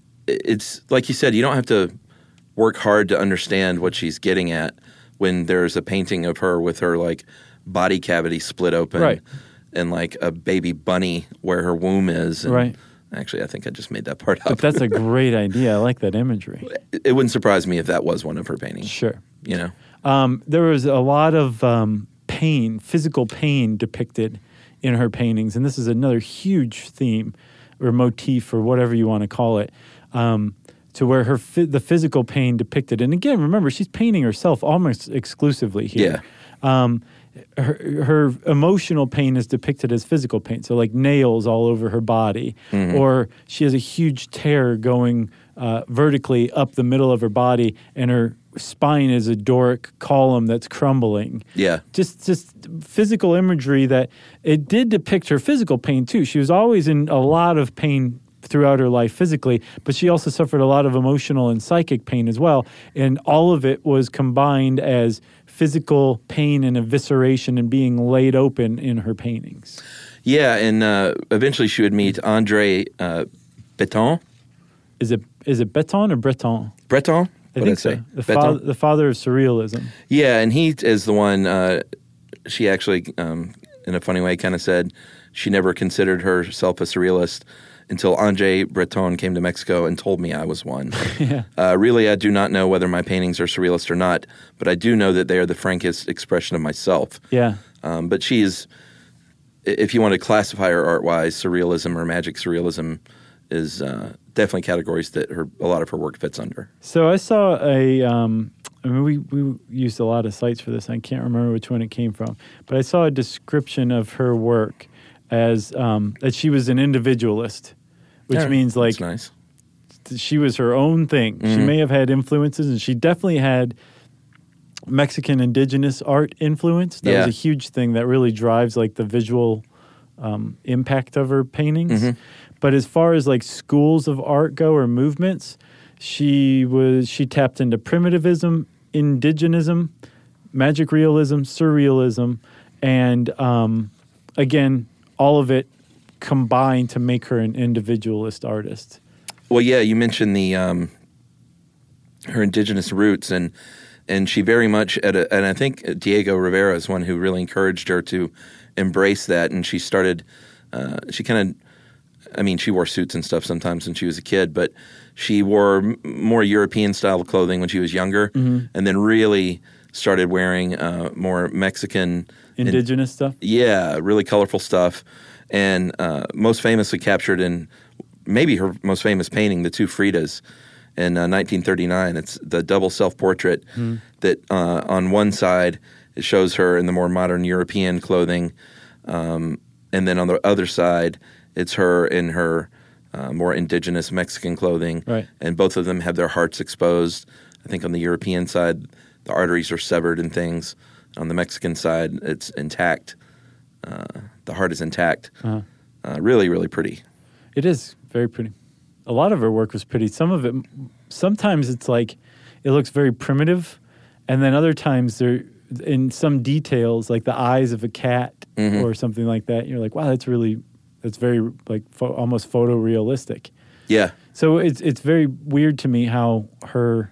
It's like you said, you don't have to work hard to understand what she's getting at when there's a painting of her with her like body cavity split open, right. and like a baby bunny where her womb is. And right. Actually, I think I just made that part up. But that's a great idea. I like that imagery. It wouldn't surprise me if that was one of her paintings. Sure. You know, um, there was a lot of um, pain, physical pain depicted in her paintings, and this is another huge theme or motif or whatever you want to call it. Um, to where her fi- the physical pain depicted, and again, remember she's painting herself almost exclusively here. Yeah. Um, her, her emotional pain is depicted as physical pain. So like nails all over her body, mm-hmm. or she has a huge tear going uh, vertically up the middle of her body, and her spine is a Doric column that's crumbling. Yeah. Just just physical imagery that it did depict her physical pain too. She was always in a lot of pain throughout her life physically, but she also suffered a lot of emotional and psychic pain as well. And all of it was combined as physical pain and evisceration and being laid open in her paintings. Yeah, and uh, eventually she would meet Andre uh, Breton. Is it is it Breton or Breton? Breton? I think so. The, fa- the father of surrealism. Yeah, and he is the one, uh, she actually, um, in a funny way, kind of said she never considered herself a surrealist until Andre Breton came to Mexico and told me I was one. yeah. uh, really, I do not know whether my paintings are surrealist or not, but I do know that they are the frankest expression of myself. Yeah. Um, but she is, if you want to classify her art-wise, surrealism or magic surrealism is uh, definitely categories that her a lot of her work fits under. So I saw a, um, I mean, we, we used a lot of sites for this. I can't remember which one it came from, but I saw a description of her work as um, that she was an individualist, which yeah, means like that's nice. She was her own thing. Mm-hmm. She may have had influences, and she definitely had Mexican indigenous art influence. That yeah. was a huge thing that really drives like the visual um, impact of her paintings. Mm-hmm. But as far as like schools of art go or movements, she was she tapped into primitivism, indigenism, magic realism, surrealism, and um, again, all of it combined to make her an individualist artist. Well, yeah, you mentioned the um, her indigenous roots, and and she very much at a, and I think Diego Rivera is one who really encouraged her to embrace that, and she started. Uh, she kind of. I mean, she wore suits and stuff sometimes when she was a kid, but she wore m- more European-style clothing when she was younger, mm-hmm. and then really started wearing uh, more Mexican... Indigenous in, stuff? Yeah, really colorful stuff, and uh, most famously captured in maybe her most famous painting, The Two Fridas, in uh, nineteen thirty-nine. It's the double self-portrait mm-hmm. that uh, on one side it shows her in the more modern European clothing, um, and then on the other side... it's her in her uh, more indigenous Mexican clothing, right. and both of them have their hearts exposed. I think on the European side, the arteries are severed and things. On the Mexican side, it's intact. Uh, the heart is intact. Uh-huh. Uh, really, really pretty. It is very pretty. A lot of her work was pretty. Some of it, sometimes it's like, it looks very primitive, and then other times there, in some details, like the eyes of a cat mm-hmm. or something like that, you're like, wow, that's really... It's very like pho- almost photorealistic. Yeah. So it's it's very weird to me how her,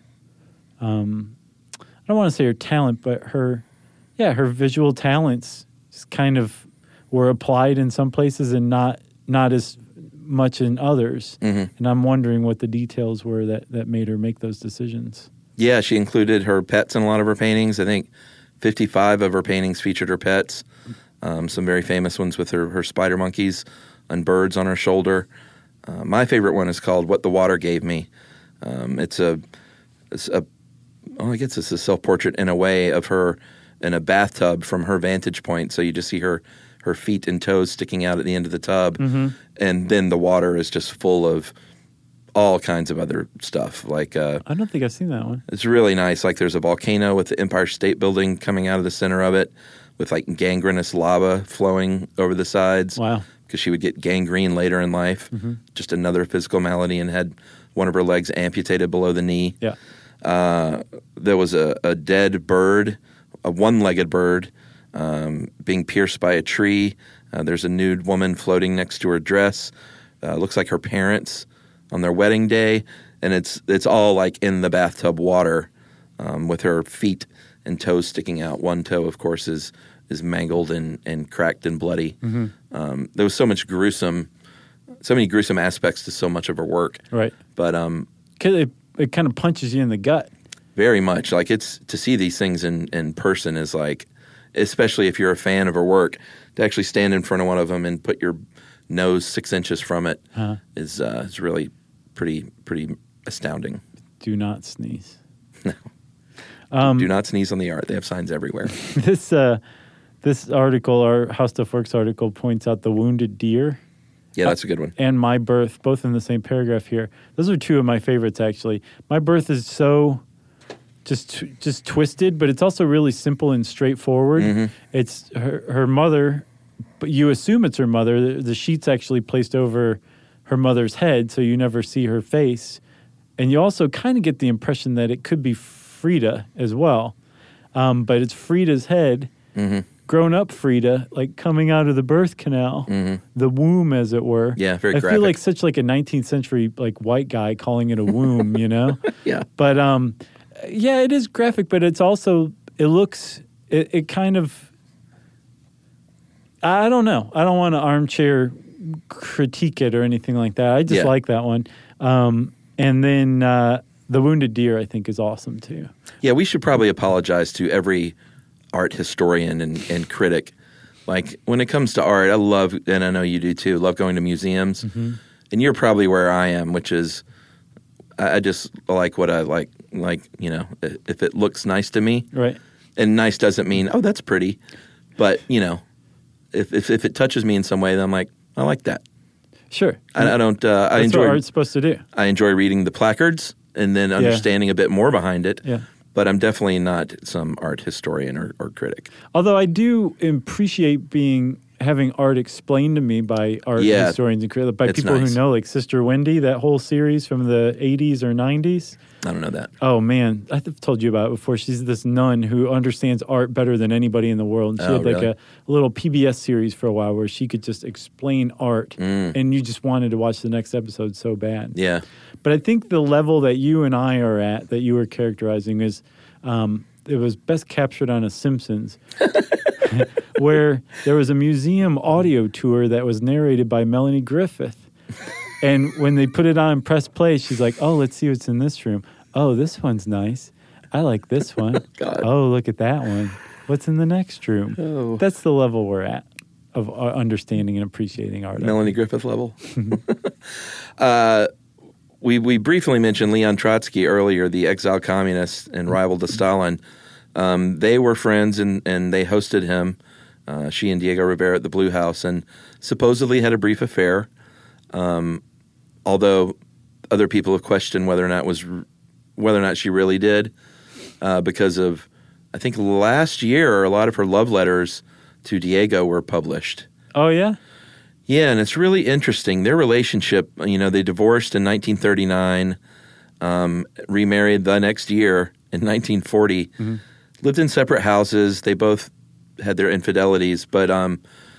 um, I don't want to say her talent, but her, yeah, her visual talents just kind of were applied in some places and not not as much in others. Mm-hmm. And I'm wondering what the details were that, that made her make those decisions. Yeah, she included her pets in a lot of her paintings. I think fifty-five of her paintings featured her pets. Um, some very famous ones with her, her spider monkeys and birds on her shoulder. Uh, my favorite one is called What the Water Gave Me. Um, it's a, it's a, oh, I guess it's a self-portrait in a way of her in a bathtub from her vantage point. So you just see her, her feet and toes sticking out at the end of the tub. Mm-hmm. And then the water is just full of all kinds of other stuff. Like uh, I don't think I've seen that one. It's really nice. Like there's a volcano with the Empire State Building coming out of the center of it, with like gangrenous lava flowing over the sides. Wow. Because she would get gangrene later in life, mm-hmm. just another physical malady, and had one of her legs amputated below the knee. Yeah. Uh, there was a, a dead bird, a one-legged bird, um, being pierced by a tree. Uh, there's a nude woman floating next to her dress. Uh, looks like her parents on their wedding day, and it's it's all like in the bathtub water um, with her feet and toes sticking out. One toe, of course, is is mangled and, and cracked and bloody. Mm-hmm. Um, there was so much gruesome, so many gruesome aspects to so much of her work. Right. But um, it it kind of punches you in the gut. Very much. Like it's to see these things in, in person is like, especially if you're a fan of her work, to actually stand in front of one of them and put your nose six inches from it huh. is uh, is really pretty pretty astounding. Do not sneeze. No. Um, Do not sneeze on the art. They have signs everywhere. This uh, This article, our How Stuff Works article, points out The Wounded Deer. Yeah, that's a good one. And My Birth, both in the same paragraph here. Those are two of my favorites, actually. My Birth is so just just twisted, but it's also really simple and straightforward. Mm-hmm. It's her, her mother, but you assume it's her mother. The, the sheet's actually placed over her mother's head, so you never see her face. And you also kind of get the impression that it could be Frida as well. Um, but it's Frida's head. Mm-hmm. Grown-up Frida, like coming out of the birth canal, mm-hmm. the womb, as it were. Yeah, very I graphic. feel like such like a nineteenth century like white guy calling it a womb, you know? Yeah. But um, yeah, it is graphic, but it's also it looks it, it kind of. I don't know. I don't want to armchair critique it or anything like that. I just yeah. like that one. Um, and then uh, The Wounded Deer, I think, is awesome too. Yeah, we should probably apologize to every art historian and, and critic. Like, when it comes to art, I love, and I know you do too, love going to museums. Mm-hmm. And you're probably where I am, which is, I just like what I like, like, you know, if it looks nice to me. Right. And nice doesn't mean, oh, that's pretty. But, you know, if if, if it touches me in some way, then I'm like, I like that. Sure. I, I don't, uh, I That's enjoy. what art's supposed to do. I enjoy reading the placards and then understanding yeah. a bit more behind it. Yeah. But I'm definitely not some art historian or, or critic. Although I do appreciate being having art explained to me by art yeah, historians and critics, by people nice. who know, like Sister Wendy, that whole series from the eighties or nineties. I don't know that. Oh, man. I've told you about it before. She's this nun who understands art better than anybody in the world. And she oh, had like really? a, a little P B S series for a while where she could just explain art, mm. and you just wanted to watch the next episode so bad. Yeah. But I think the level that you and I are at, that you were characterizing, is um, it was best captured on a Simpsons, where there was a museum audio tour that was narrated by Melanie Griffith. And when they put it on press play, she's like, oh, let's see what's in this room. Oh, this one's nice. I like this one. God. Oh, look at that one. What's in the next room? Oh. That's the level we're at of understanding and appreciating art. Melanie Griffith level. uh, we we briefly mentioned Leon Trotsky earlier, the exiled communist and rival to Stalin. Um, they were friends, and, and they hosted him, uh, she and Diego Rivera, at the Blue House, and supposedly had a brief affair. Um, although other people have questioned whether or not it was whether or not she really did, uh, because of, I think last year a lot of her love letters to Diego were published. Oh yeah, yeah, and it's really interesting. Their relationship, you know, they divorced in nineteen thirty-nine, um, remarried the next year in nineteen forty, mm-hmm. lived in separate houses. They both had their infidelities, but um,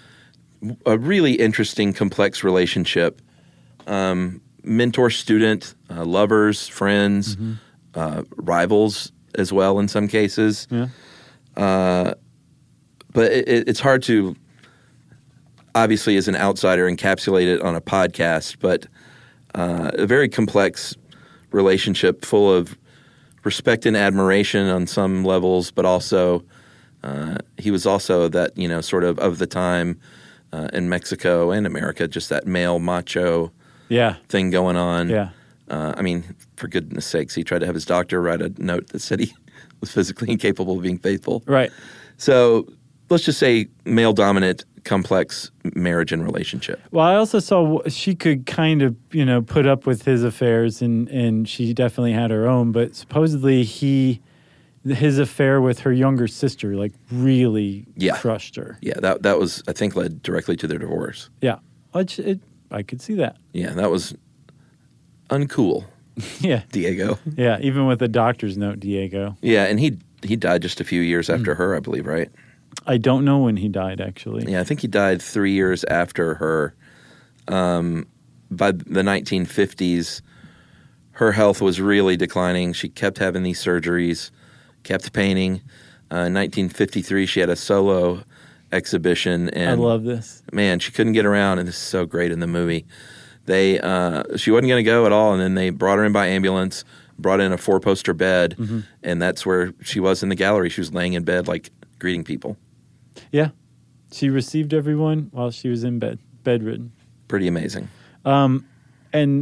a really interesting, complex relationship. Um, mentor, student, uh, lovers, friends, mm-hmm. uh, rivals as well in some cases. Yeah. Uh, but it, it's hard to, obviously as an outsider, encapsulate it on a podcast, but uh, a very complex relationship full of respect and admiration on some levels, but also uh, he was also that, you know, sort of of the time uh, in Mexico and America, just that male macho yeah. thing going on. Yeah. Uh, I mean, for goodness sakes, he tried to have his doctor write a note that said he was physically incapable of being faithful. Right. So let's just say male-dominant, complex marriage and relationship. Well, I also saw she could kind of, you know, put up with his affairs, and, and she definitely had her own, but supposedly he, his affair with her younger sister, like, really yeah. crushed her. Yeah, that that was, I think, led directly to their divorce. Yeah. Which it, I could see that. Yeah, that was uncool. Yeah. Diego. Yeah, even with the doctor's note, Diego. Yeah, and he he died just a few years after mm. her, I believe, right? I don't know when he died, actually. Yeah, I think he died three years after her. Um, by the nineteen fifties, her health was really declining. She kept having these surgeries, kept painting. Uh, in nineteen fifty-three, she had a solo exhibition. And I love this. Man, she couldn't get around, and this is so great in the movie. They uh, she wasn't going to go at all, and then they brought her in by ambulance, brought in a four-poster bed, mm-hmm. and that's where she was in the gallery. She was laying in bed, like, greeting people. Yeah. She received everyone while she was in bed, bedridden. Pretty amazing. Um, and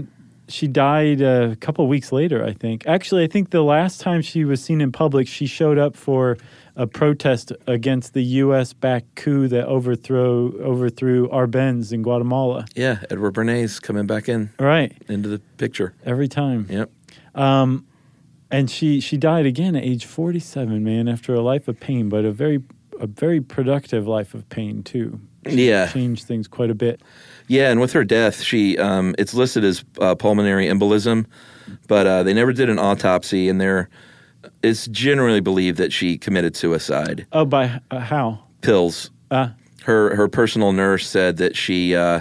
she died a couple weeks later, I think. Actually, I think the last time she was seen in public, she showed up for a protest against the U S-backed coup that overthrow overthrew Arbenz in Guatemala. Yeah, Edward Bernays coming back in. Right. Into the picture. Every time. Yep. Um, and she, she died again at age forty-seven, man, after a life of pain, but a very a very productive life of pain, too. She yeah. changed things quite a bit. Yeah, and with her death, she um, it's listed as uh, pulmonary embolism, but uh, they never did an autopsy, and there it's generally believed that she committed suicide. Oh, by uh, how? Pills. Ah. Her her personal nurse said that she uh,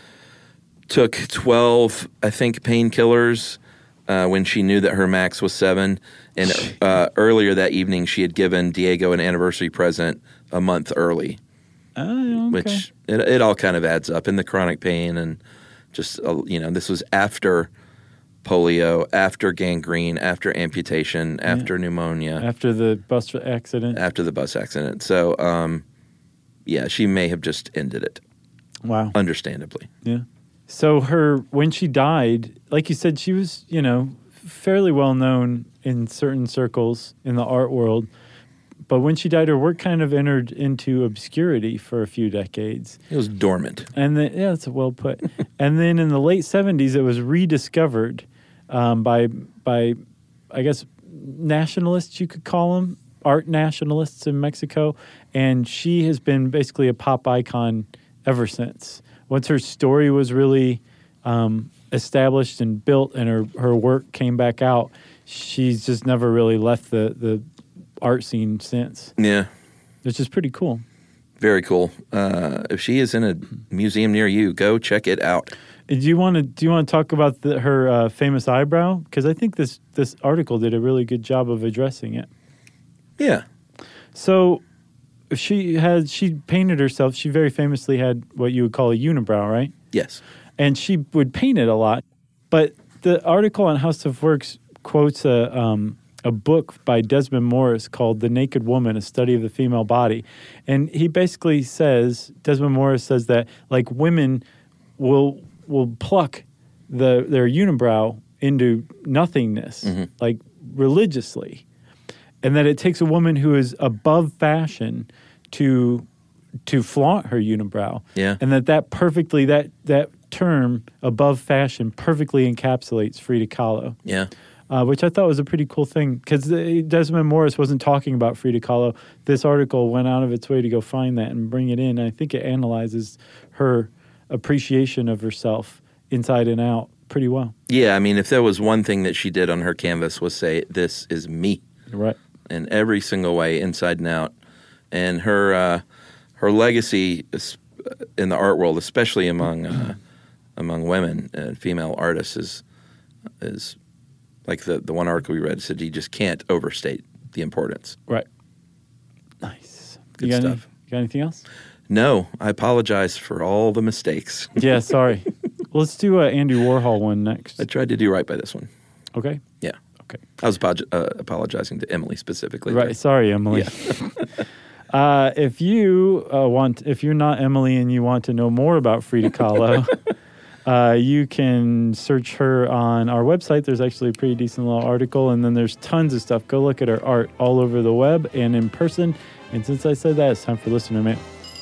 took twelve, I think, painkillers uh, when she knew that her max was seven, and uh, earlier that evening she had given Diego an anniversary present a month early. Oh, okay. Which it, it all kind of adds up in the chronic pain and just, uh, you know, this was after polio, after gangrene, after amputation, after yeah. pneumonia. After the bus accident. After the bus accident. So, um, yeah, she may have just ended it. Wow. Understandably. Yeah. So her, when she died, like you said, she was, you know, fairly well known in certain circles in the art world. But when she died, her work kind of entered into obscurity for a few decades. It was dormant. And then, yeah, that's well put. And then in the late seventies, it was rediscovered um, by, by, I guess, nationalists, you could call them, art nationalists in Mexico. And she has been basically a pop icon ever since. Once her story was really um, established and built and her, her work came back out, she's just never really left the, the art scene since. Yeah. Which is pretty cool. Very cool. Uh, if she is in a museum near you, go check it out. Do you want to do you want to talk about the, her uh, famous eyebrow? Because I think this this article did a really good job of addressing it. Yeah. So she had she painted herself. She very famously had what you would call a unibrow, right? Yes. And she would paint it a lot. But the article on How Stuff Works quotes a um, a book by Desmond Morris called The Naked Woman, A Study of the Female Body. And he basically says, Desmond Morris says that, like, women will will pluck the their unibrow into nothingness, mm-hmm. like, religiously. And that it takes a woman who is above fashion to to flaunt her unibrow. Yeah. And that that perfectly, that, that term, above fashion, perfectly encapsulates Frida Kahlo. Yeah. Uh, which I thought was a pretty cool thing, because Desmond Morris wasn't talking about Frida Kahlo. This article went out of its way to go find that and bring it in. I think it analyzes her appreciation of herself inside and out pretty well. Yeah, I mean, if there was one thing that she did on her canvas was say, this is me. Right. In every single way, inside and out. And her uh, her legacy in the art world, especially among uh, among women and female artists, is is... Like the, the one article we read said, you just can't overstate the importance. Right. Nice. Good you got stuff. Any, you got anything else? No, I apologize for all the mistakes. Yeah, sorry. Well, let's do an Andy Warhol one next. I tried to do right by this one. Okay. Yeah. Okay. I was apog- uh, apologizing to Emily specifically. Right. There. Sorry, Emily. Yeah. uh, if you uh, want, if you're not Emily and you want to know more about Frida Kahlo, Uh, you can search her on our website. There's actually a pretty decent little article, and then there's tons of stuff. Go look at her art all over the web and in person. And since I said that, it's time for listener mail.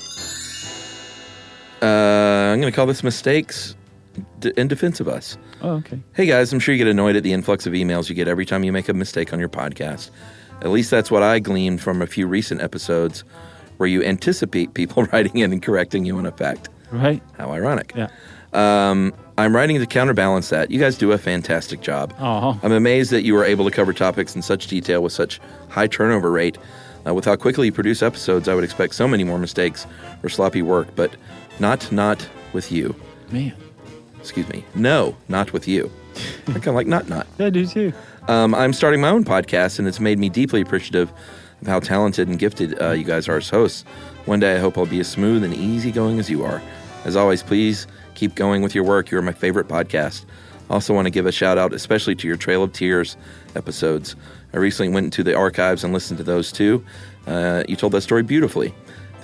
Uh, I'm going to call this mistakes d- in defense of us. Oh, okay. Hey, guys, I'm sure you get annoyed at the influx of emails you get every time you make a mistake on your podcast. At least that's what I gleaned from a few recent episodes where you anticipate people writing in and correcting you in effect. Right. How ironic. Yeah. Um, I'm writing to counterbalance that. You guys do a fantastic job. Uh-huh. I'm amazed that you are able to cover topics in such detail with such high turnover rate. Uh, with how quickly you produce episodes, I would expect so many more mistakes or sloppy work, but not, not with you. Man. Excuse me. No, not with you. I kind of like not, not. Yeah, I do too. Um, I'm starting my own podcast, and it's made me deeply appreciative of how talented and gifted uh, you guys are as hosts. One day I hope I'll be as smooth and easygoing as you are. As always, please keep going with your work. You're my favorite podcast. I also want to give a shout out especially to your Trail of Tears episodes. I recently went into the archives and listened to those too. Uh, you told that story beautifully.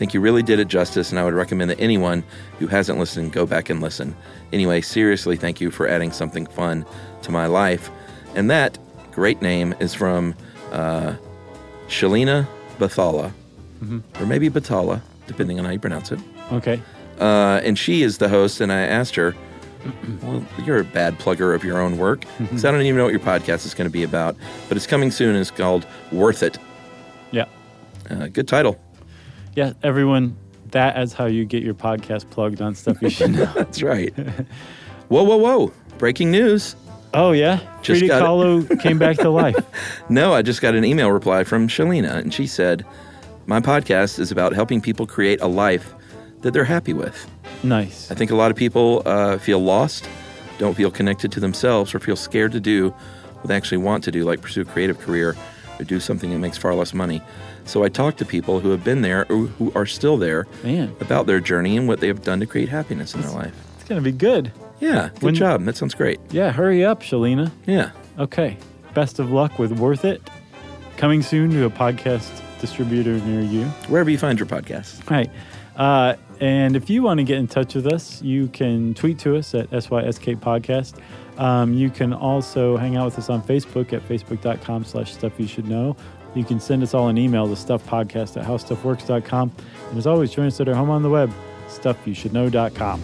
think you really did it justice, and I would recommend that anyone who hasn't listened go back and listen. Anyway, seriously, thank you for adding something fun to my life. And that great name is from uh, Shalina Bathala, mm-hmm. or maybe Batala, depending on how you pronounce it. Okay. Uh, and she is the host, and I asked her, well, you're a bad plugger of your own work, because I don't even know what your podcast is going to be about, but it's coming soon, and it's called Worth It. Yeah. Uh, good title. Yeah, everyone, that is how you get your podcast plugged on Stuff You Should Know. That's right. Whoa, whoa, whoa. Breaking news. Oh, yeah? Frida Kahlo came back to life. No, I just got an email reply from Shalina, and she said, my podcast is about helping people create a life that they're happy with. Nice. I think a lot of people uh, feel lost, don't feel connected to themselves, or feel scared to do what they actually want to do, like pursue a creative career or do something that makes far less money. So I talk to people who have been there or who are still there Man. about their journey and what they have done to create happiness in their life. It's going to be good. Yeah, good when, job. That sounds great. Yeah, hurry up, Shalina. Yeah. Okay. Best of luck with Worth It. Coming soon to a podcast distributor near you. Wherever you find your podcasts. Right. Uh, and if you want to get in touch with us, you can tweet to us at S Y S K Podcast. Um, you can also hang out with us on Facebook at facebook.com slash stuff you should know. You can send us all an email to stuffpodcast at howstuffworks dot com. And as always, join us at our home on the web, stuff you should know dot com.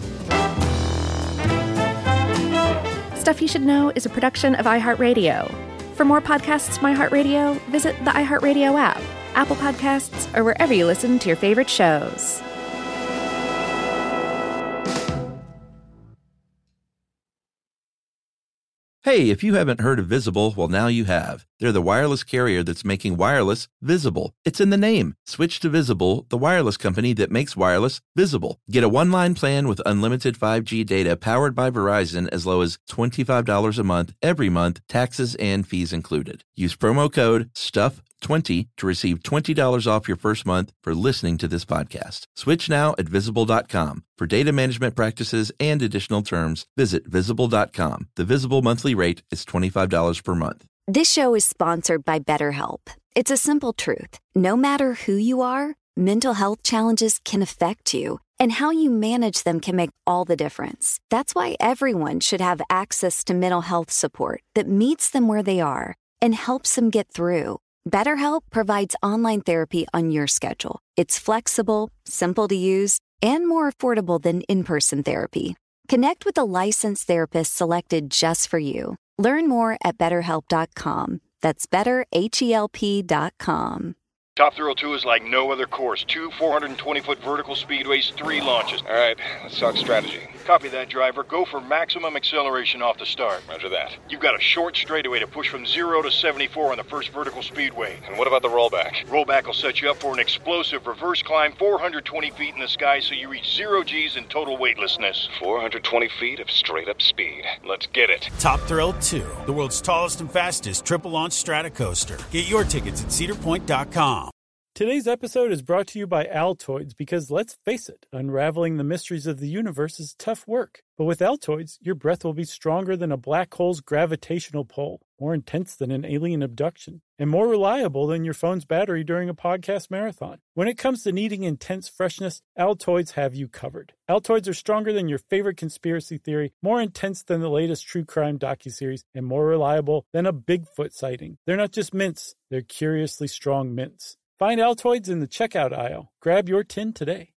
Stuff You Should Know is a production of iHeartRadio. For more podcasts from iHeartRadio, visit the iHeartRadio app, Apple Podcasts, or wherever you listen to your favorite shows. Hey, if you haven't heard of Visible, well, now you have. They're the wireless carrier that's making wireless visible. It's in the name. Switch to Visible, the wireless company that makes wireless visible. Get a one-line plan with unlimited five G data powered by Verizon as low as twenty-five dollars a month, every month, taxes and fees included. Use promo code STUFF twenty to receive twenty dollars off your first month for listening to this podcast. Switch now at visible dot com. For data management practices and additional terms, visit visible dot com. The Visible monthly rate is twenty-five dollars per month. This show is sponsored by BetterHelp. It's a simple truth. No matter who you are, mental health challenges can affect you, and how you manage them can make all the difference. That's why everyone should have access to mental health support that meets them where they are and helps them get through. BetterHelp provides online therapy on your schedule. It's flexible, simple to use, and more affordable than in-person therapy. Connect with a licensed therapist selected just for you. Learn more at better help dot com. That's better help dot com. Top Thrill two is like no other course. Two four hundred twenty foot vertical speedways, three launches. All right, let's talk strategy. Copy that, driver. Go for maximum acceleration off the start. Roger that. You've got a short straightaway to push from zero to seventy-four on the first vertical speedway. And what about the rollback? Rollback will set you up for an explosive reverse climb four hundred twenty feet in the sky so you reach zero G's in total weightlessness. four hundred twenty feet of straight-up speed. Let's get it. Top Thrill two, the world's tallest and fastest triple-launch stratocoaster. Get your tickets at cedar point dot com. Today's episode is brought to you by Altoids because, let's face it, unraveling the mysteries of the universe is tough work. But with Altoids, your breath will be stronger than a black hole's gravitational pull, more intense than an alien abduction, and more reliable than your phone's battery during a podcast marathon. When it comes to needing intense freshness, Altoids have you covered. Altoids are stronger than your favorite conspiracy theory, more intense than the latest true crime docuseries, and more reliable than a Bigfoot sighting. They're not just mints, they're curiously strong mints. Find Altoids in the checkout aisle. Grab your tin today.